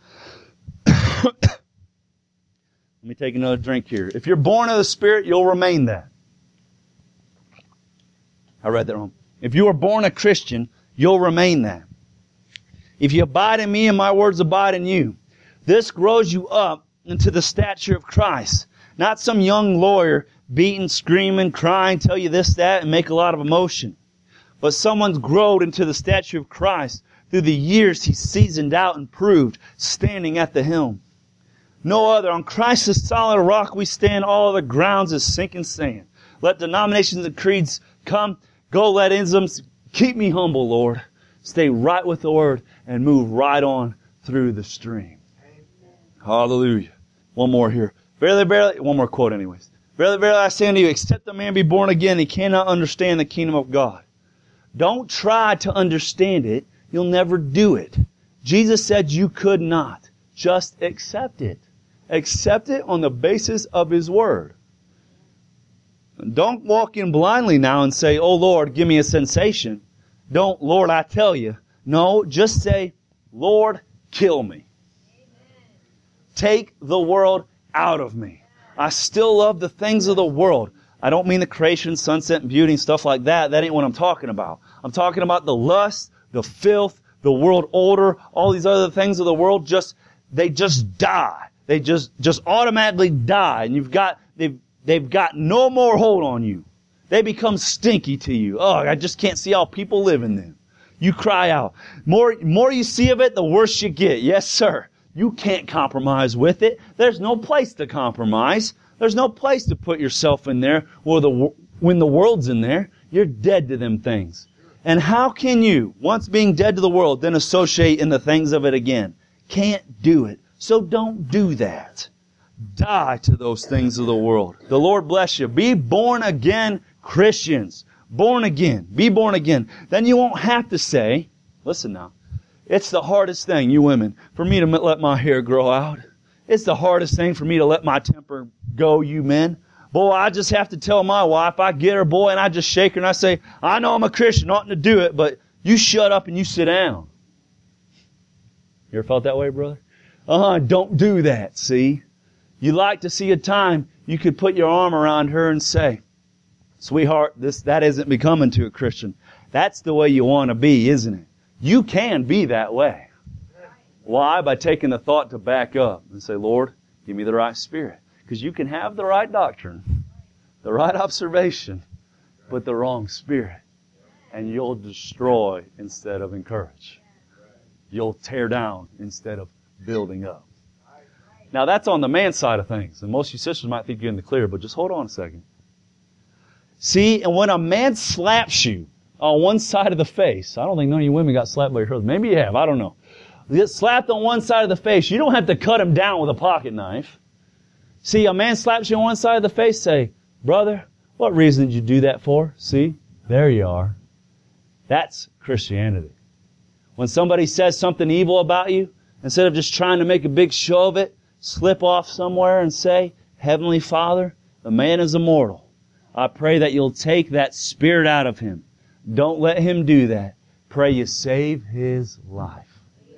it. Let me take another drink here. If you're born of the Spirit, you'll remain that. I read that wrong. If you are born a Christian, you'll remain that. If you abide in me and my words abide in you, this grows you up into the stature of Christ. Not some young lawyer beating, screaming, crying, tell you this, that, and make a lot of emotion. But someone's grown into the stature of Christ through the years he's seasoned out and proved, standing at the helm. No other. On Christ's solid rock we stand, all other grounds is sinking sand. Let denominations and creeds come, go let isms, keep me humble, Lord. Stay right with the Word and move right on through the stream. Hallelujah. One more here. Verily, verily, one more quote anyways. Verily, verily, I say unto you, except a man be born again, he cannot understand the kingdom of God. Don't try to understand it. You'll never do it. Jesus said you could not. Just accept it. Accept it on the basis of His Word. Don't walk in blindly now and say, oh Lord, give me a sensation. Don't, Lord, I tell you. No, just say, Lord, kill me. Take the world out of me. I still love the things of the world. I don't mean the creation, sunset, and beauty and stuff like that. That ain't what I'm talking about. I'm talking about the lust, the filth, the world order, all these other things of the world. They just die. They just automatically die, and they've got no more hold on you. They become stinky to you. Oh, I just can't see how people live in them. You cry out. More you see of it, the worse you get. Yes, sir. You can't compromise with it. There's no place to compromise. There's no place to put yourself in there when the world's in there. You're dead to them things. And how can you, once being dead to the world, then associate in the things of it again? Can't do it. So don't do that. Die to those things of the world. The Lord bless you. Be born again Christians. Born again. Be born again. Then you won't have to say, listen now, it's the hardest thing, you women, for me to let my hair grow out. It's the hardest thing for me to let my temper go, you men. Boy, I just have to tell my wife, I get her, boy, and I just shake her and I say, I know I'm a Christian, oughtn't to do it, but you shut up and you sit down. You ever felt that way, brother? Don't do that, see? You like to see a time you could put your arm around her and say, sweetheart, that isn't becoming to a Christian. That's the way you want to be, isn't it? You can be that way. Why? By taking the thought to back up and say, Lord, give me the right spirit. Because you can have the right doctrine, the right observation, but the wrong spirit. And you'll destroy instead of encourage. You'll tear down instead of building up. Now that's on the man's side of things. And most of you sisters might think you're in the clear, but just hold on a second. See, and when a man slaps you on one side of the face, I don't think none of you women got slapped by your husband. Maybe you have, I don't know. You get slapped on one side of the face, you don't have to cut him down with a pocket knife. See, a man slaps you on one side of the face, say, brother, what reason did you do that for? See, there you are. That's Christianity. When somebody says something evil about you, instead of just trying to make a big show of it, slip off somewhere and say, Heavenly Father, the man is immortal. I pray that you'll take that spirit out of him. Don't let him do that. Pray you save his life.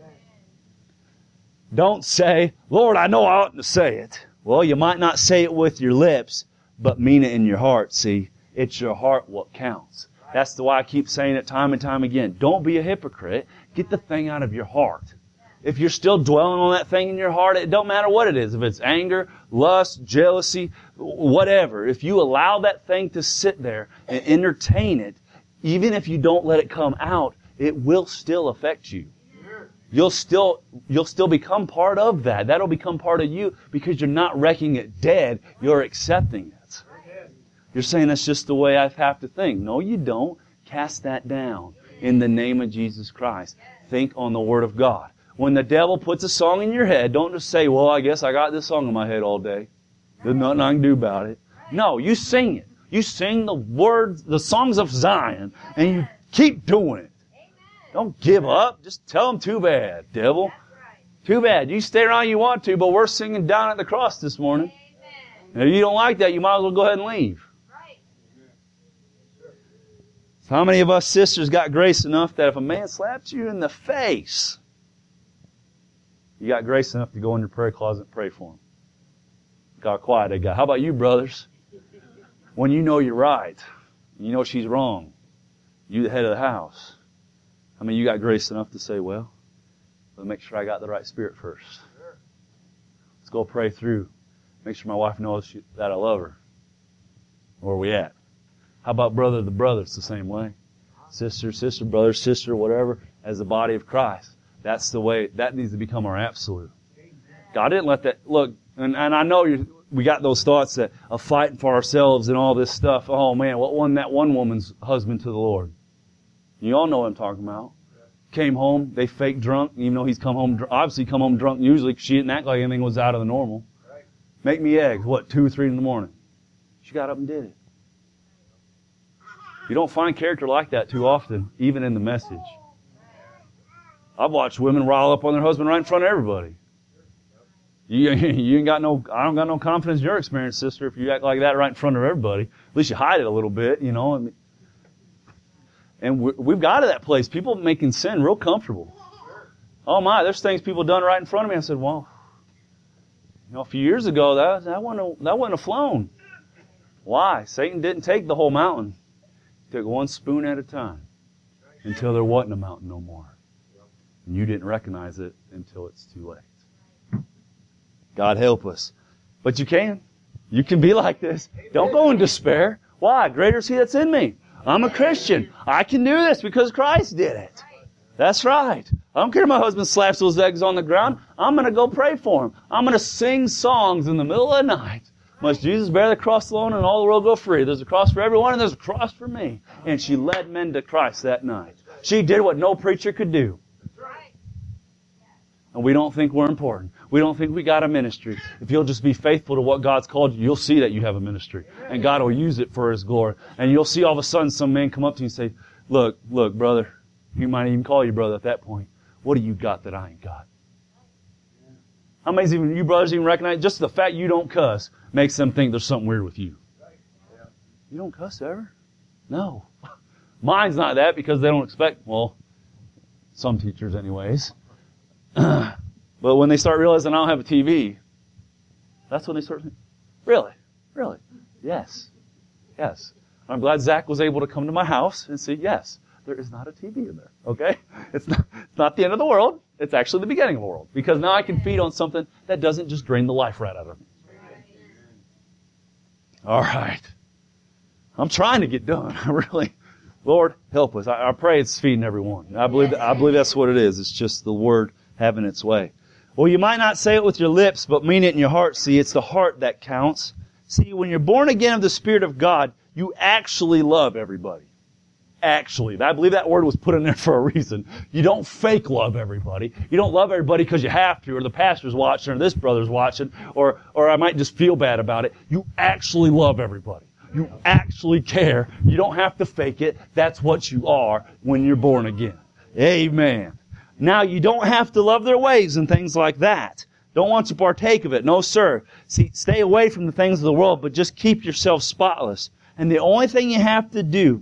Don't say, Lord, I know I oughtn't to say it. Well, you might not say it with your lips, but mean it in your heart, see. It's your heart what counts. That's why I keep saying it time and time again. Don't be a hypocrite. Get the thing out of your heart. If you're still dwelling on that thing in your heart, it don't matter what it is. If it's anger, lust, jealousy, whatever. If you allow that thing to sit there and entertain it, even if you don't let it come out, it will still affect you. You'll still become part of that. That'll become part of you because you're not wrecking it dead. You're accepting it. You're saying that's just the way I have to think. No, you don't. Cast that down in the name of Jesus Christ. Think on the Word of God. When the devil puts a song in your head, don't just say, well, I guess I got this song in my head all day. There's nothing I can do about it. No, you sing it. You sing the words, the songs of Zion, and you keep doing it. Don't give up. Just tell them too bad, devil. Too bad. You stay around you want to, but we're singing down at the cross this morning. And if you don't like that, you might as well go ahead and leave. So how many of us sisters got grace enough that if a man slaps you in the face, you got grace enough to go in your prayer closet and pray for him? Got quiet, they got. How about you, brothers? When you know you're right, you know she's wrong, You the head of the house. I mean, you got grace enough to say, well, let's make sure I got the right spirit first. Let's go pray through. Make sure my wife knows that I love her. Where are we at? How about brother to brother? It's the same way. Sister, sister, brother, sister, whatever, as the body of Christ. That's the way, that needs to become our absolute. God didn't let that, look, and I know we got those thoughts that of fighting for ourselves and all this stuff. Oh man, what won that one woman's husband to the Lord? You all know what I'm talking about. Came home, they fake drunk, even though he's come home, obviously come home drunk usually because she didn't act like anything was out of the normal. Make me eggs, 2 or 3 in the morning. She got up and did it. You don't find character like that too often, even in the message. I've watched women rile up on their husband right in front of everybody. You ain't got I don't got no confidence in your experience, sister, if you act like that right in front of everybody. At least you hide it a little bit, you know. I mean, and we've got to that place. People making sin real comfortable. Oh my, there's things people done right in front of me. I said, well, a few years ago, that wouldn't have flown. Why? Satan didn't take the whole mountain. He took one spoon at a time until there wasn't a mountain no more. And you didn't recognize it until it's too late. God help us. But you can. You can be like this. Don't go in despair. Why? Greater is He that's in me. I'm a Christian. I can do this because Christ did it. That's right. I don't care if my husband slaps those eggs on the ground. I'm going to go pray for him. I'm going to sing songs in the middle of the night. Must Jesus bear the cross alone and all the world go free? There's a cross for everyone and there's a cross for me. And she led men to Christ that night. She did what no preacher could do. And we don't think we're important. We don't think we got a ministry. If you'll just be faithful to what God's called you, you'll see that you have a ministry. And God will use it for His glory. And you'll see all of a sudden some man come up to you and say, look, brother. He might even call you brother at that point. What do you got that I ain't got? How many of you brothers even recognize just the fact you don't cuss makes them think there's something weird with you? You don't cuss ever? No. Mine's not that because they don't expect, well, some teachers anyways. But when they start realizing I don't have a TV, that's when they start saying, really? Really? Yes. Yes. I'm glad Zach was able to come to my house and say, yes, there is not a TV in there. Okay? It's not the end of the world. It's actually the beginning of the world. Because now I can feed on something that doesn't just drain the life right out of me. All right. I'm trying to get done. Really. Lord, help us. I pray it's feeding everyone. I believe that's what it is. It's just the Word having its way. Well, you might not say it with your lips, but mean it in your heart. See, it's the heart that counts. See, when you're born again of the Spirit of God, you actually love everybody. Actually. I believe that word was put in there for a reason. You don't fake love everybody. You don't love everybody because you have to, or the pastor's watching, or this brother's watching, or I might just feel bad about it. You actually love everybody. You actually care. You don't have to fake it. That's what you are when you're born again. Amen. Now, you don't have to love their ways and things like that. Don't want to partake of it. No, sir. See, stay away from the things of the world, but just keep yourself spotless. And the only thing you have to do,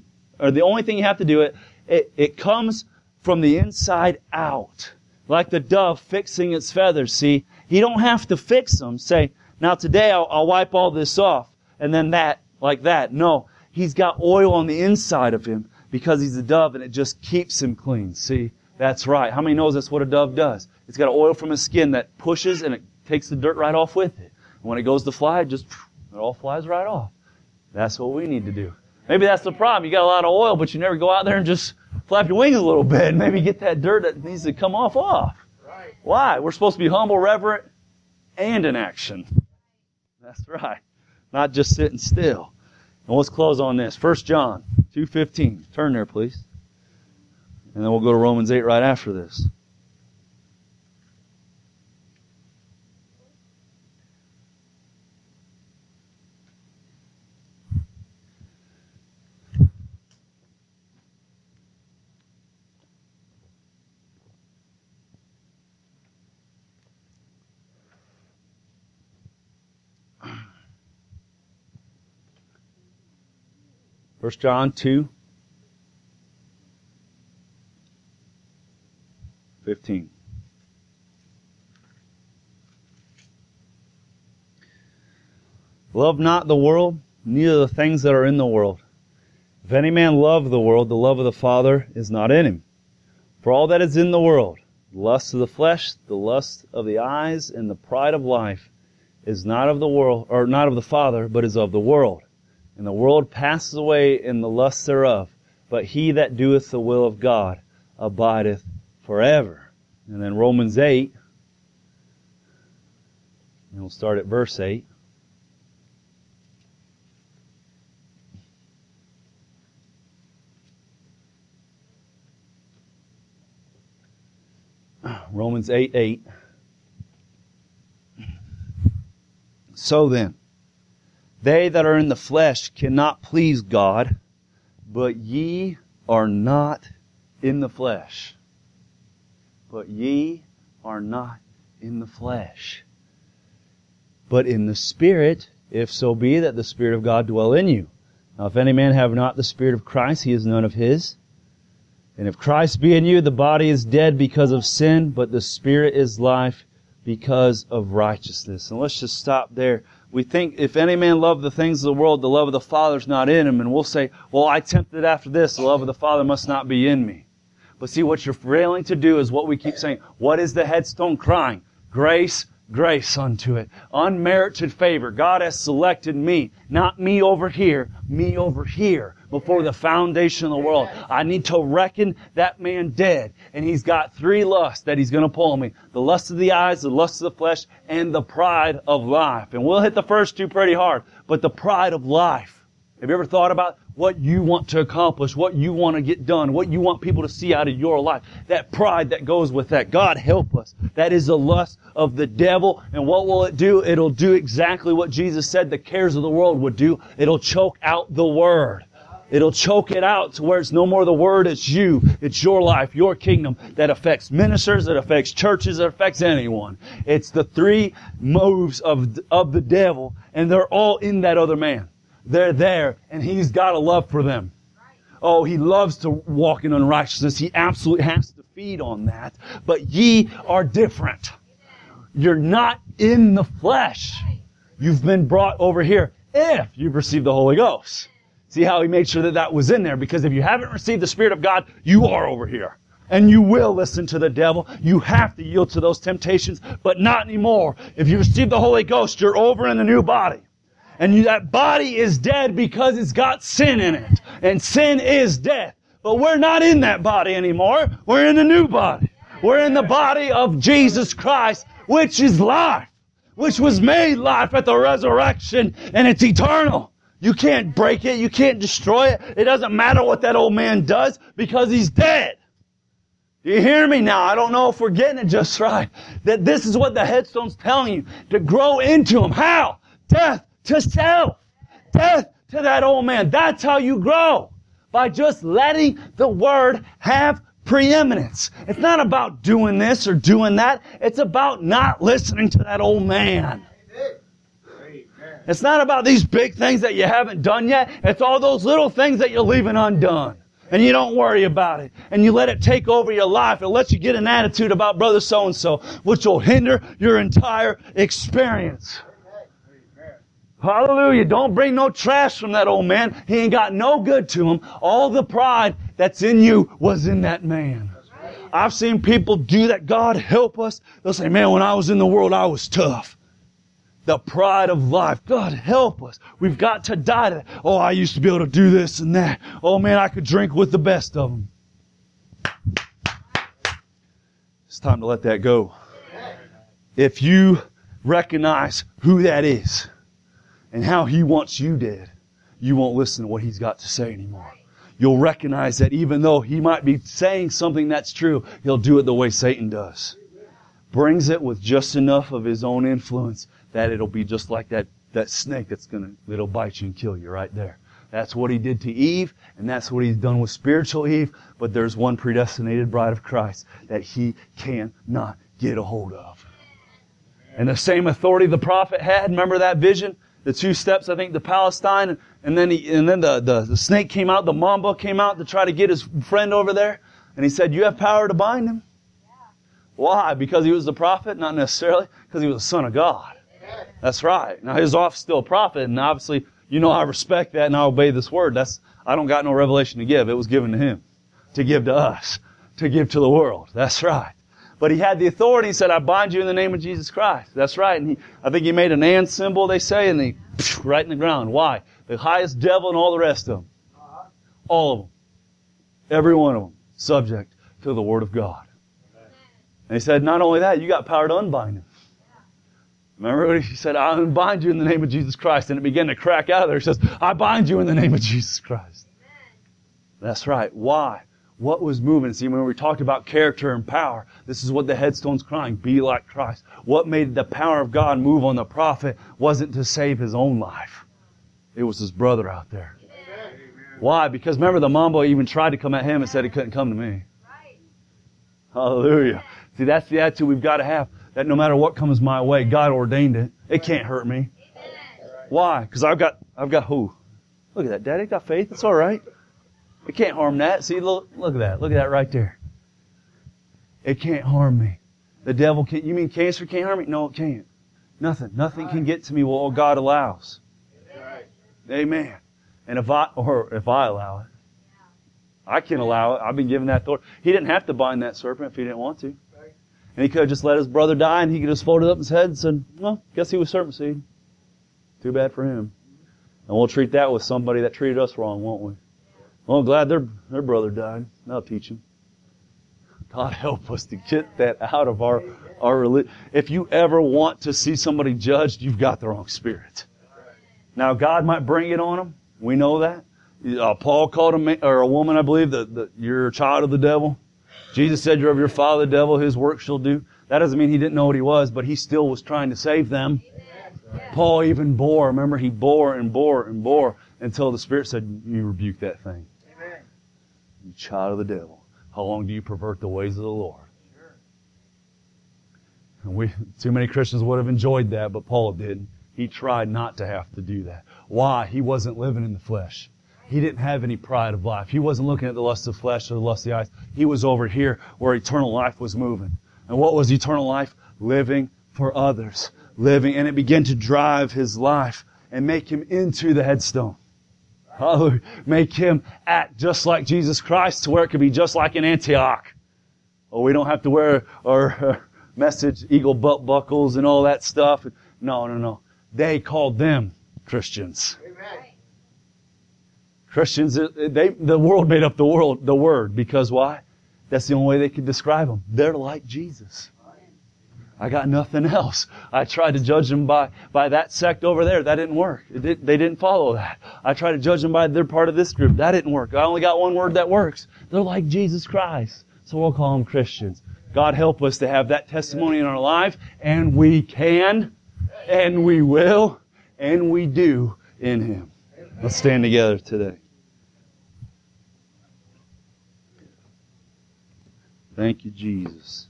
it comes from the inside out. Like the dove fixing its feathers, see? You don't have to fix them. Say, now today I'll wipe all this off, and then that, like that. No, He's got oil on the inside of him because he's a dove, and it just keeps him clean, see? That's right. How many knows that's what a dove does? It's got oil from his skin that pushes and it takes the dirt right off with it. And when it goes to fly, it all flies right off. That's what we need to do. Maybe that's the problem. You got a lot of oil, but you never go out there and just flap your wings a little bit and maybe get that dirt that needs to come off. Right. Why? We're supposed to be humble, reverent, and in action. That's right. Not just sitting still. And let's close on this. 1 John 2:15. Turn there, please. And then we'll go to Romans 8 right after this. First John 2:15. Love not the world, neither the things that are in the world. If any man love the world, the love of the Father is not in him. For all that is in the world, the lust of the flesh, the lust of the eyes, and the pride of life, is not of the world, or not of the Father, but is of the world. And the world passes away in the lust thereof, but he that doeth the will of God abideth forever. And then Romans 8, and we'll start at verse 8. Romans 8:8. So then, they that are in the flesh cannot please God, but ye are not in the flesh. But ye are not in the flesh, but in the Spirit, if so be that the Spirit of God dwell in you. Now if any man have not the Spirit of Christ, he is none of his. And if Christ be in you, the body is dead because of sin, but the Spirit is life because of righteousness. And let's just stop there. We think, if any man love the things of the world, the love of the Father is not in him. And we'll say, well, I tempted after this, the love of the Father must not be in me. But see, what you're failing to do is what we keep saying. What is the headstone crying? Grace, grace unto it. Unmerited favor. God has selected me. Not me over here. Me over here. Before the foundation of the world. I need to reckon that man dead. And he's got 3 lusts that he's going to pull on me. The lust of the eyes, the lust of the flesh, and the pride of life. And we'll hit the first 2 pretty hard. But the pride of life. Have you ever thought about what you want to accomplish, what you want to get done, what you want people to see out of your life? That pride that goes with that. God help us. That is the lust of the devil. And what will it do? It'll do exactly what Jesus said the cares of the world would do. It'll choke out the Word. It'll choke it out to where it's no more the Word, it's you. It's your life, your kingdom that affects ministers, that affects churches, that affects anyone. It's the 3 moves of the devil, and they're all in that other man. They're there, and he's got a love for them. Oh, he loves to walk in unrighteousness. He absolutely has to feed on that. But ye are different. You're not in the flesh. You've been brought over here if you've received the Holy Ghost. See how he made sure that that was in there? Because if you haven't received the Spirit of God, you are over here. And you will listen to the devil. You have to yield to those temptations, but not anymore. If you receive the Holy Ghost, you're over in the new body. And that body is dead because it's got sin in it. And sin is death. But we're not in that body anymore. We're in a new body. We're in the body of Jesus Christ, which is life. Which was made life at the resurrection. And it's eternal. You can't break it. You can't destroy it. It doesn't matter what that old man does because he's dead. Do you hear me now? I don't know if we're getting it just right. That this is what the headstone's telling you. To grow into him. How? Death to self. Death to that old man. That's how you grow. By just letting the Word have preeminence. It's not about doing this or doing that. It's about not listening to that old man. It's not about these big things that you haven't done yet. It's all those little things that you're leaving undone. And you don't worry about it. And you let it take over your life. It lets you get an attitude about brother so-and-so, which will hinder your entire experience. Hallelujah. Don't bring no trash from that old man. He ain't got no good to him. All the pride that's in you was in that man. I've seen people do that. God help us. They'll say, man, when I was in the world, I was tough. The pride of life. God help us. We've got to die to that. Oh, I used to be able to do this and that. Oh man, I could drink with the best of them. It's time to let that go. If you recognize who that is and how He wants you dead, you won't listen to what He's got to say anymore. You'll recognize that even though He might be saying something that's true, He'll do it the way Satan does. Brings it with just enough of his own influence that it'll be just like that snake that'll bite you and kill you right there. That's what he did to Eve, and that's what he's done with spiritual Eve. But there's one predestinated bride of Christ that he cannot get a hold of. And the same authority the prophet had, remember that vision? The 2 steps, I think, to Palestine, and then the snake came out, the mamba came out to try to get his friend over there, and he said, "You have power to bind him." Why? Because he was the prophet? Not necessarily. Because he was the Son of God. That's right. Now his office is still a prophet, and obviously You know, I respect that and I obey this word. I don't got no revelation to give. It was given to him. To give to us. To give to the world. That's right. But he had the authority. He said, I bind you in the name of Jesus Christ. That's right. And I think he made an and symbol, they say, and he right in the ground. Why? The highest devil and all the rest of them. All of them. Every one of them. Subject to the Word of God. And he said, not only that, you got power to unbind him. Remember what he said? I unbind you in the name of Jesus Christ. And it began to crack out of there. He says, I bind you in the name of Jesus Christ. That's right. Why? What was moving? See, when we talked about character and power, this is what the headstone's crying. Be like Christ. What made the power of God move on the prophet wasn't to save his own life. It was his brother out there. Amen. Why? Because remember, the mambo even tried to come at him and said he couldn't come to me. Right. Hallelujah. See, that's the attitude we've got to have. That no matter what comes my way, God ordained it. It can't hurt me. Why? Because I've got who? Look at that, Daddy. Got faith. It's all right. It can't harm that. See, look at that. Look at that right there. It can't harm me. The devil can't. You mean cancer can't harm me? No, it can't. Nothing can get to me what God allows. Amen. And if I allow it, I can allow it. I've been given that authority. He didn't have to bind that serpent if he didn't want to. And he could have just let his brother die and he could have folded up his head and said, well, guess he was serpent seed. Too bad for him. And we'll treat that with somebody that treated us wrong, won't we? Well, I'm glad their brother died. That'll teach him. God help us to get that out of our religion. If you ever want to see somebody judged, you've got the wrong spirit. Now, God might bring it on them. We know that. Paul called a woman, I believe, that you're a child of the devil. Jesus said, you're of your father, the devil, his work shall do. That doesn't mean he didn't know what he was, but he still was trying to save them. Paul even bore. Remember, he bore and bore and bore until the Spirit said, you rebuke that thing. Amen. You child of the devil. How long do you pervert the ways of the Lord? Sure. And too many Christians would have enjoyed that, but Paul didn't. He tried not to have to do that. Why? He wasn't living in the flesh. He didn't have any pride of life. He wasn't looking at the lust of flesh or the lust of the eyes. He was over here where eternal life was moving. And what was eternal life? Living for others. Living. And it began to drive his life and make him into the headstone. Hallelujah. Make him act just like Jesus Christ to where it could be just like in Antioch. Oh, we don't have to wear our message eagle butt buckles and all that stuff. No. They called them Christians. Amen. Christians, the world made up the word. Because why? That's the only way they could describe them. They're like Jesus. I got nothing else. I tried to judge them by that sect over there. That didn't work. They didn't follow that. I tried to judge them by their part of this group. That didn't work. I only got one word that works. They're like Jesus Christ. So we'll call them Christians. God help us to have that testimony in our life. And we can, and we will, and we do in Him. Let's stand together today. Thank you, Jesus.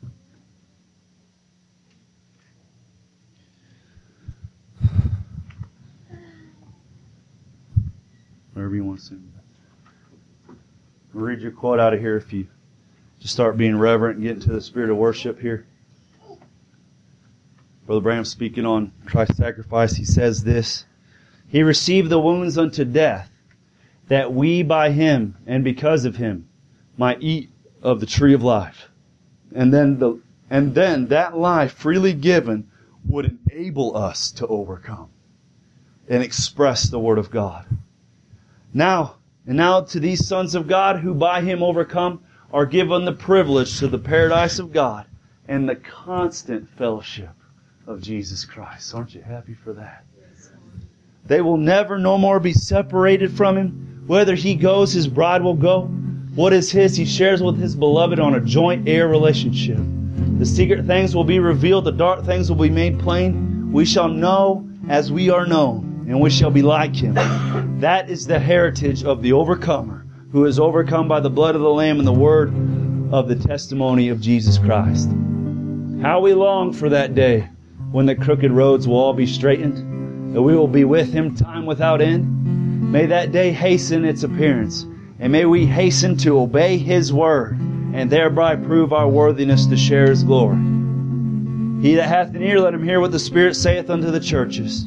Whatever you want to sing. I'll read your quote out of here if you just start being reverent and get into the spirit of worship here. Brother Branham speaking on Christ's sacrifice, he says this: He received the wounds unto death, that we by Him and because of Him might eat of the tree of life. And then that life freely given would enable us to overcome and express the Word of God. Now to these sons of God who by Him overcome are given the privilege to the paradise of God and the constant fellowship of Jesus Christ. Aren't you happy for that? They will never no more be separated from Him. Whether He goes, His bride will go. What is His, He shares with His beloved on a joint heir relationship. The secret things will be revealed. The dark things will be made plain. We shall know as we are known, and we shall be like Him. That is the heritage of the overcomer, who is overcome by the blood of the Lamb and the word of the testimony of Jesus Christ. How we long for that day when the crooked roads will all be straightened, that we will be with Him time without end. May that day hasten its appearance, and may we hasten to obey His word, and thereby prove our worthiness to share His glory. He that hath an ear, let him hear what the Spirit saith unto the churches.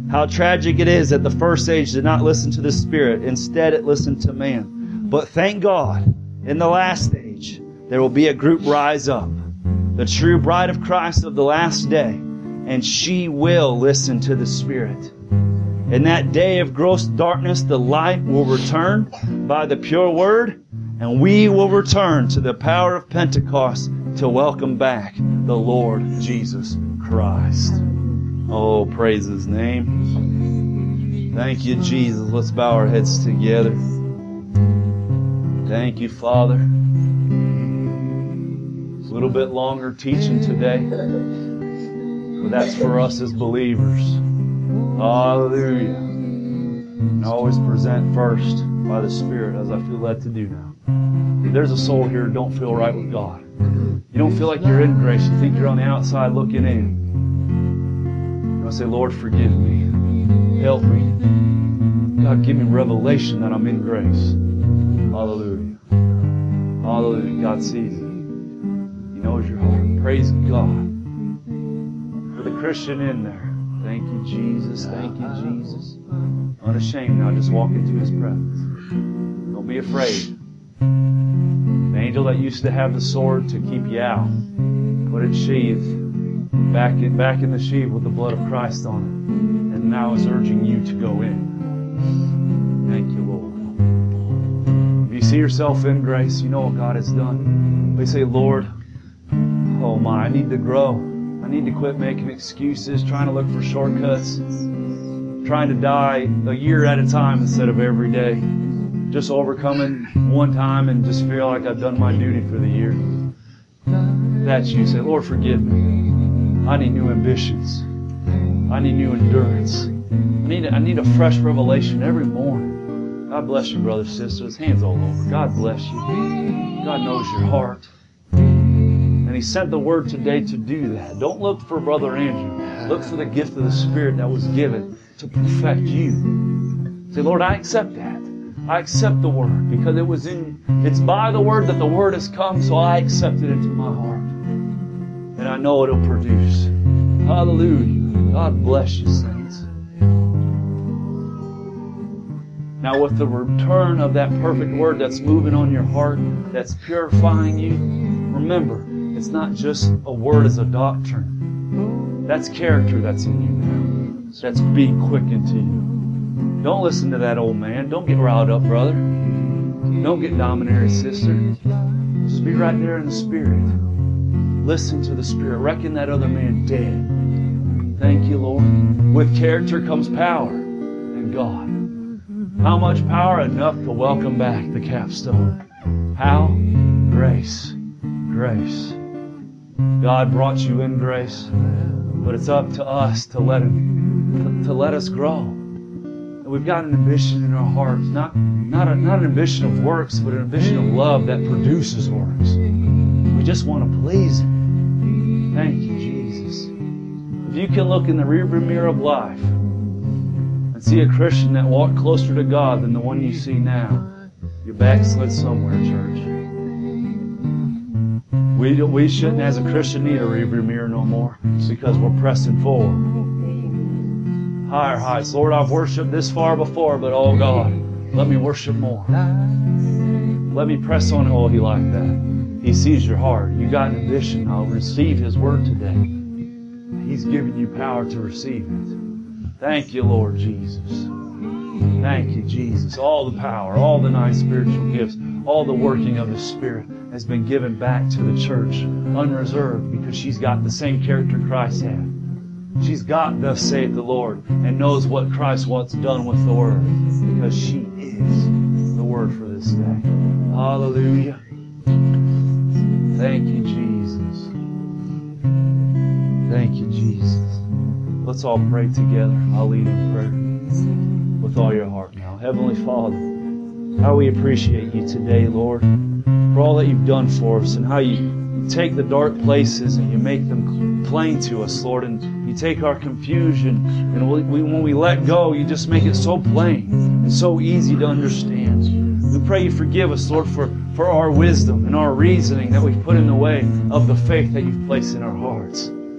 How tragic it is that the first age did not listen to the Spirit. Instead, it listened to man. But thank God, in the last age, there will be a group rise up, the true bride of Christ of the last day, and she will listen to the Spirit. In that day of gross darkness, the light will return by the pure word, and we will return to the power of Pentecost to welcome back the Lord Jesus Christ. Oh, praise His name. Thank you, Jesus. Let's bow our heads together. Thank you, Father. It's a little bit longer teaching today, but that's for us as believers. Hallelujah. And I always present first by the Spirit as I feel led to do now. If there's a soul here who don't feel right with God, you don't feel like you're in grace, you think you're on the outside looking in. I say, Lord, forgive me. Help me. God, give me revelation that I'm in grace. Hallelujah. Hallelujah. God sees you. He knows your heart. Praise God. For the Christian in there. Thank you, Jesus. Thank you, Jesus. Unashamed now, just walk into His presence. Don't be afraid. The angel that used to have the sword to keep you out, put it sheathed. Back in the sheath with the blood of Christ on it. And now is urging you to go in. Thank you, Lord. If you see yourself in grace, you know what God has done. But you say, Lord, oh my, I need to grow. I need to quit making excuses, trying to look for shortcuts, trying to die a year at a time instead of every day. Just overcoming one time and just feel like I've done my duty for the year. That's you. Say, Lord, forgive me. I need new ambitions. I need new endurance. I need a fresh revelation every morning. God bless you, brothers, sisters. Hands all over. God bless you. God knows your heart. And He sent the Word today to do that. Don't look for Brother Andrew. Look for the gift of the Spirit that was given to perfect you. Say, Lord, I accept that. I accept the Word because it's by the Word that the Word has come, so I accept it into my heart. And I know it'll produce. Hallelujah. God bless you, saints. Now with the return of that perfect Word that's moving on your heart, that's purifying you, remember, it's not just a word as a doctrine. That's character that's in you now. That's being quickened to you. Don't listen to that old man. Don't get riled up, brother. Don't get domineering, sister. Just be right there in the Spirit. Listen to the Spirit. Reckon that other man dead. Thank you, Lord. With character comes power in God. How much power? Enough to welcome back the capstone. How? Grace. Grace. God brought you in grace, but it's up to us to let us grow. And we've got an ambition in our hearts, not an ambition of works, but an ambition of love that produces works. We just want to please Him. Thank you, Jesus. If you can look in the rearview mirror of life and see a Christian that walked closer to God than the one you see now, you're backslid somewhere, church. We shouldn't, as a Christian, need a rearview mirror no more because we're pressing forward. Higher heights. Lord, I've worshiped this far before, but oh God, let me worship more. Let me press on. Oh, He liked that. He sees your heart. You got an ambition. I'll receive His Word today. He's given you power to receive it. Thank you, Lord Jesus. Thank you, Jesus. All the power, all the nice spiritual gifts, all the working of the Spirit has been given back to the church unreserved because she's got the same character Christ had. She's got, thus saith the Lord, and knows what Christ wants done with the Word because she is the Word for this day. Hallelujah. Thank you, Jesus. Thank you, Jesus. Let's all pray together. I'll lead in prayer with all your heart now. Heavenly Father, how we appreciate you today, Lord, for all that you've done for us and how you take the dark places and you make them plain to us, Lord, and you take our confusion and when we let go, you just make it so plain and so easy to understand. We pray you forgive us, Lord, for our wisdom and our reasoning that we've put in the way of the faith that you've placed in our hearts.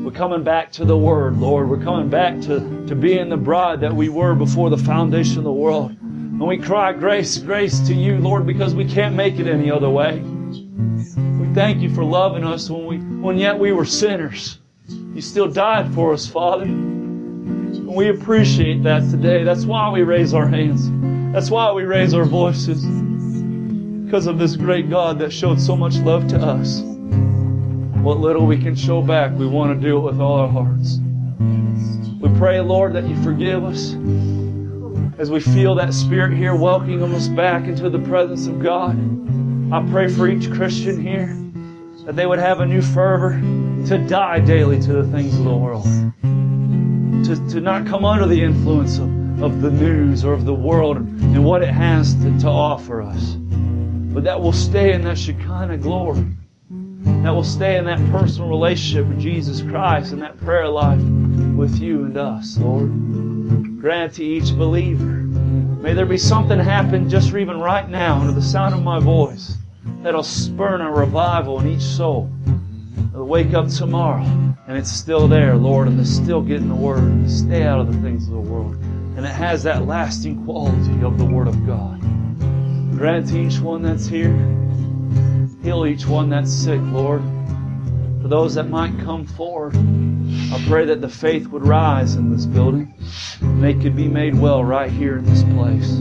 We're coming back to the Word, Lord. We're coming back to being the bride that we were before the foundation of the world. And we cry, grace, grace to you, Lord, because we can't make it any other way. We thank you for loving us when yet we were sinners. You still died for us, Father. And we appreciate that today. That's why we raise our hands. That's why we raise our voices. Because of this great God that showed so much love to us. What little we can show back, we want to do it with all our hearts. We pray, Lord, that you forgive us as we feel that Spirit here welcoming us back into the presence of God. I pray for each Christian here that they would have a new fervor to die daily to the things of the world. To not come under the influence of the news or of the world and what it has to offer us. But that will stay in that Shekinah glory. That will stay in that personal relationship with Jesus Christ and that prayer life with you and us, Lord. Grant to each believer. May there be something happen just even right now under the sound of my voice that'll spurn a revival in each soul. They'll wake up tomorrow and it's still there, Lord, and they're still getting the Word and they stay out of the things of the world. And it has that lasting quality of the Word of God. Grant to each one that's here. Heal each one that's sick, Lord. For those that might come forward, I pray that the faith would rise in this building and they could be made well right here in this place.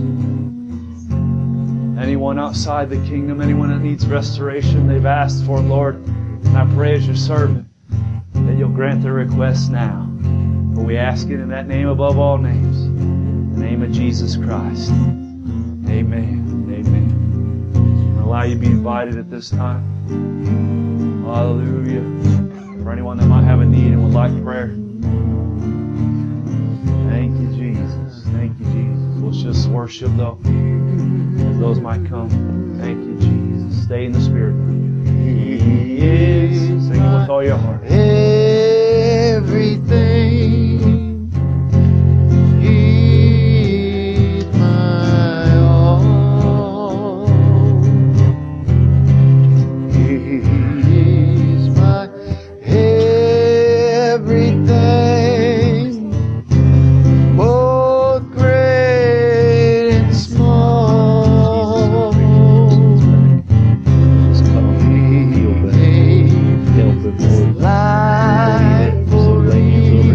Anyone outside the kingdom, anyone that needs restoration, they've asked for it, Lord. And I pray as your servant that you'll grant their requests now. For we ask it in that name above all names, the name of Jesus Christ. Amen. Amen. Allow you to be invited at this time. Hallelujah. For anyone that might have a need and would like prayer. Thank you, Jesus. Thank you, Jesus. Let's just worship, though, as those might come. Thank you, Jesus. Stay in the Spirit. He is. Sing it with all your heart. Everything. Life for you.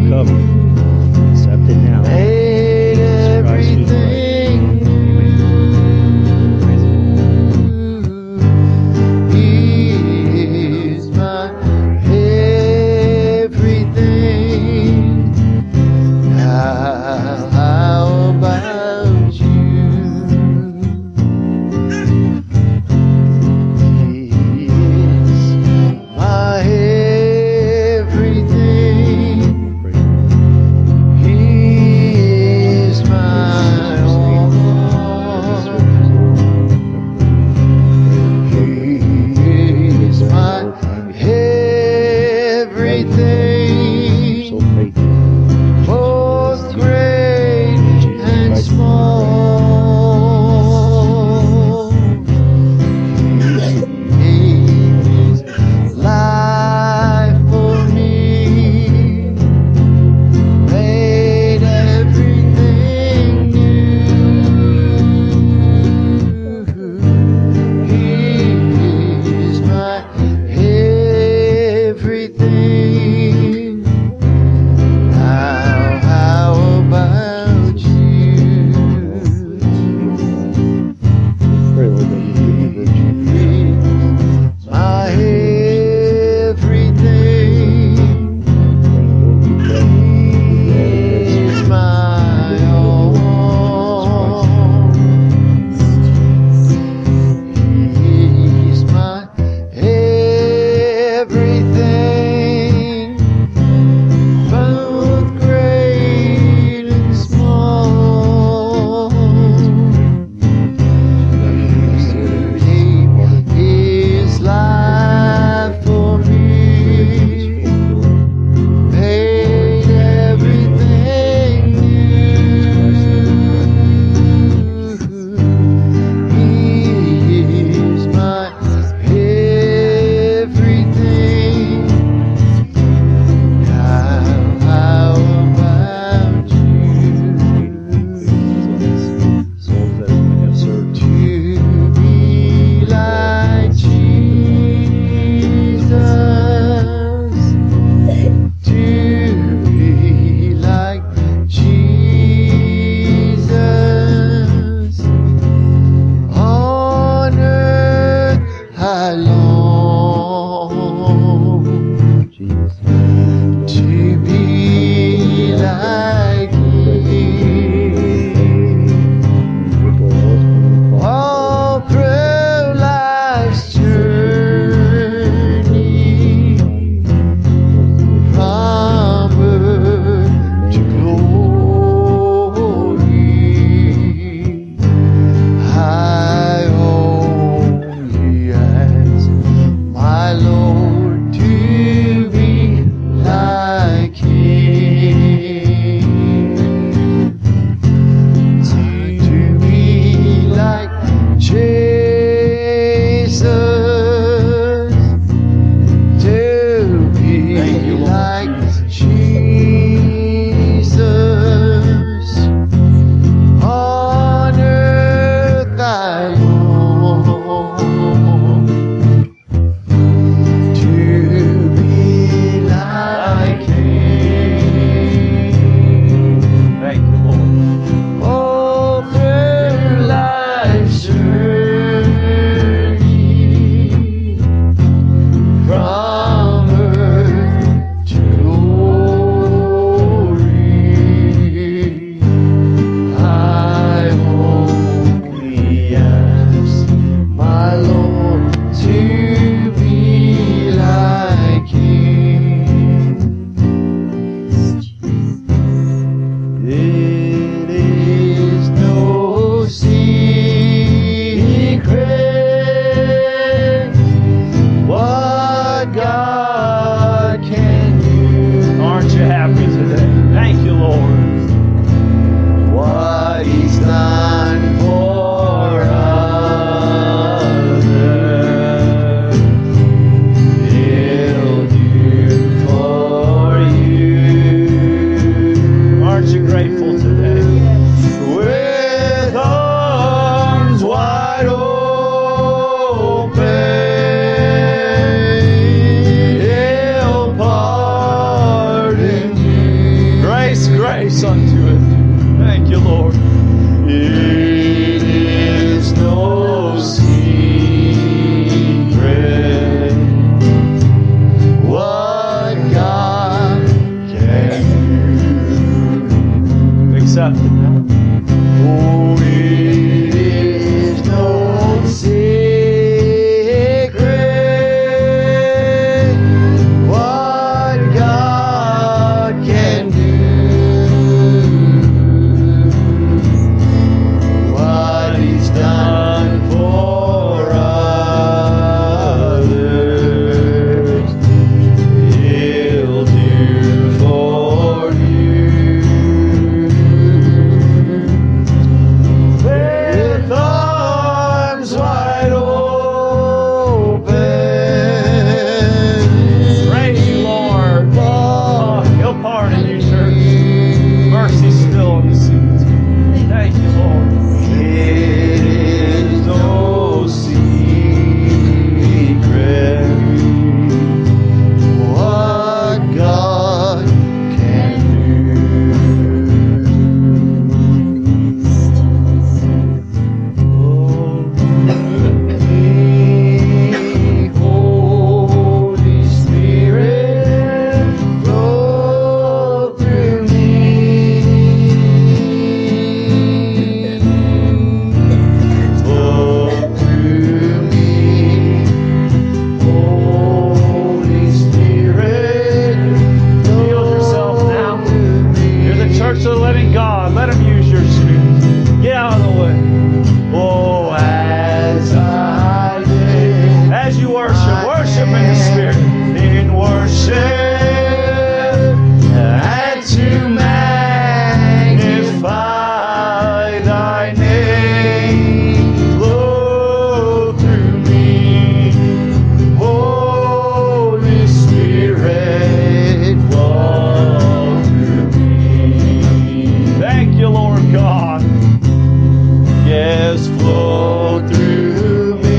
Yes, flow through me.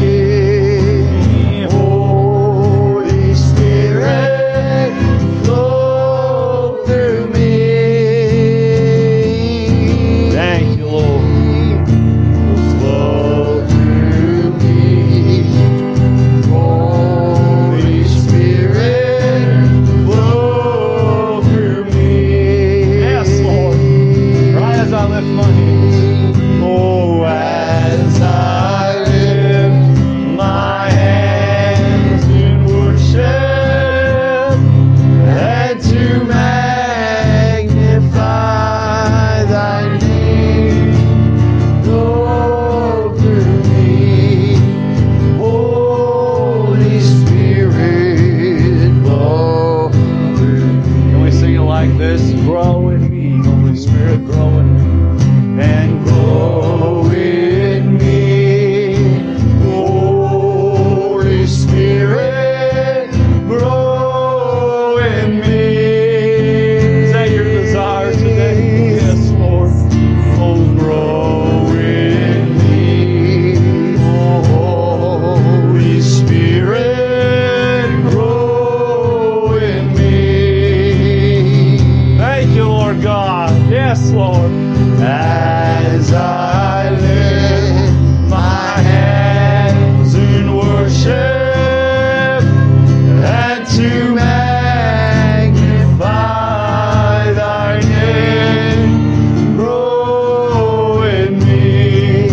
Holy Spirit, flow through me. Thank you, Lord. Flow through me. Holy Spirit, flow through me. Yes, Lord. Right as I lift my hands. Oh, as I lift my hands in worship and to magnify thy name, flow through me. Holy Spirit, flow through me. Can we sing it like this? Grow in me, Holy Spirit, grow in me. And Grow in me, Holy Spirit, grow in me. Is that your desire today? Yes, Lord. Oh, grow in me, Holy Spirit, grow in me. Thank you, Lord God. Yes, Lord. As I lift my hands in worship and to magnify thy name, grow in me,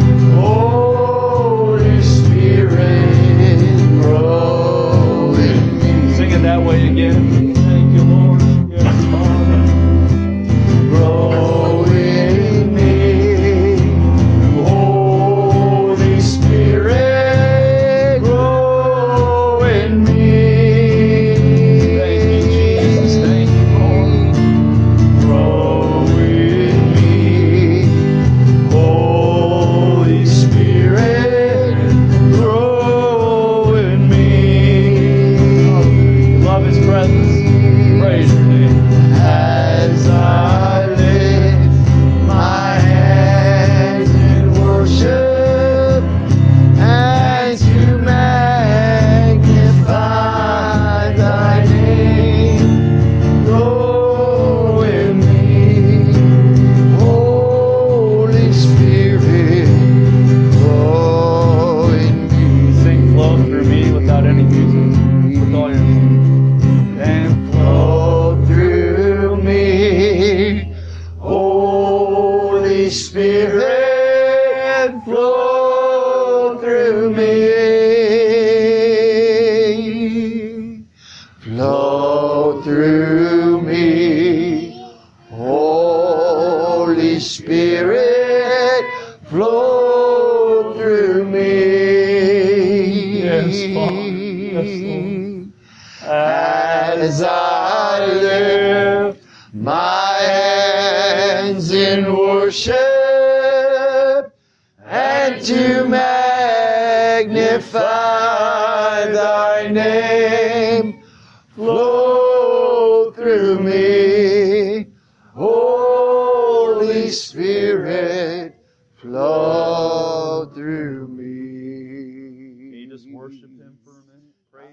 Holy Spirit, grow in me. Sing it that way again. Thank you, Lord. Yes, Father. Grow in me, Holy Spirit, grow in me. Thank you, Jesus. Thank you, Lord. Grow in me, Holy Spirit, grow in me. Love His presence. Praise your name. As I lift my hands in worship and to magnify thy name, grow in me, Holy Spirit, grow in me. Sing flow through me without any music. With all your and Flow through me, Holy Spirit, flow through me. Flow through me, Holy Spirit, flow through me. Yes, Father. Yes, Lord. As I lift my hands in worship and to magnify thy name, flow through me, Holy Spirit, flow through me. Can you just worship Him for a minute?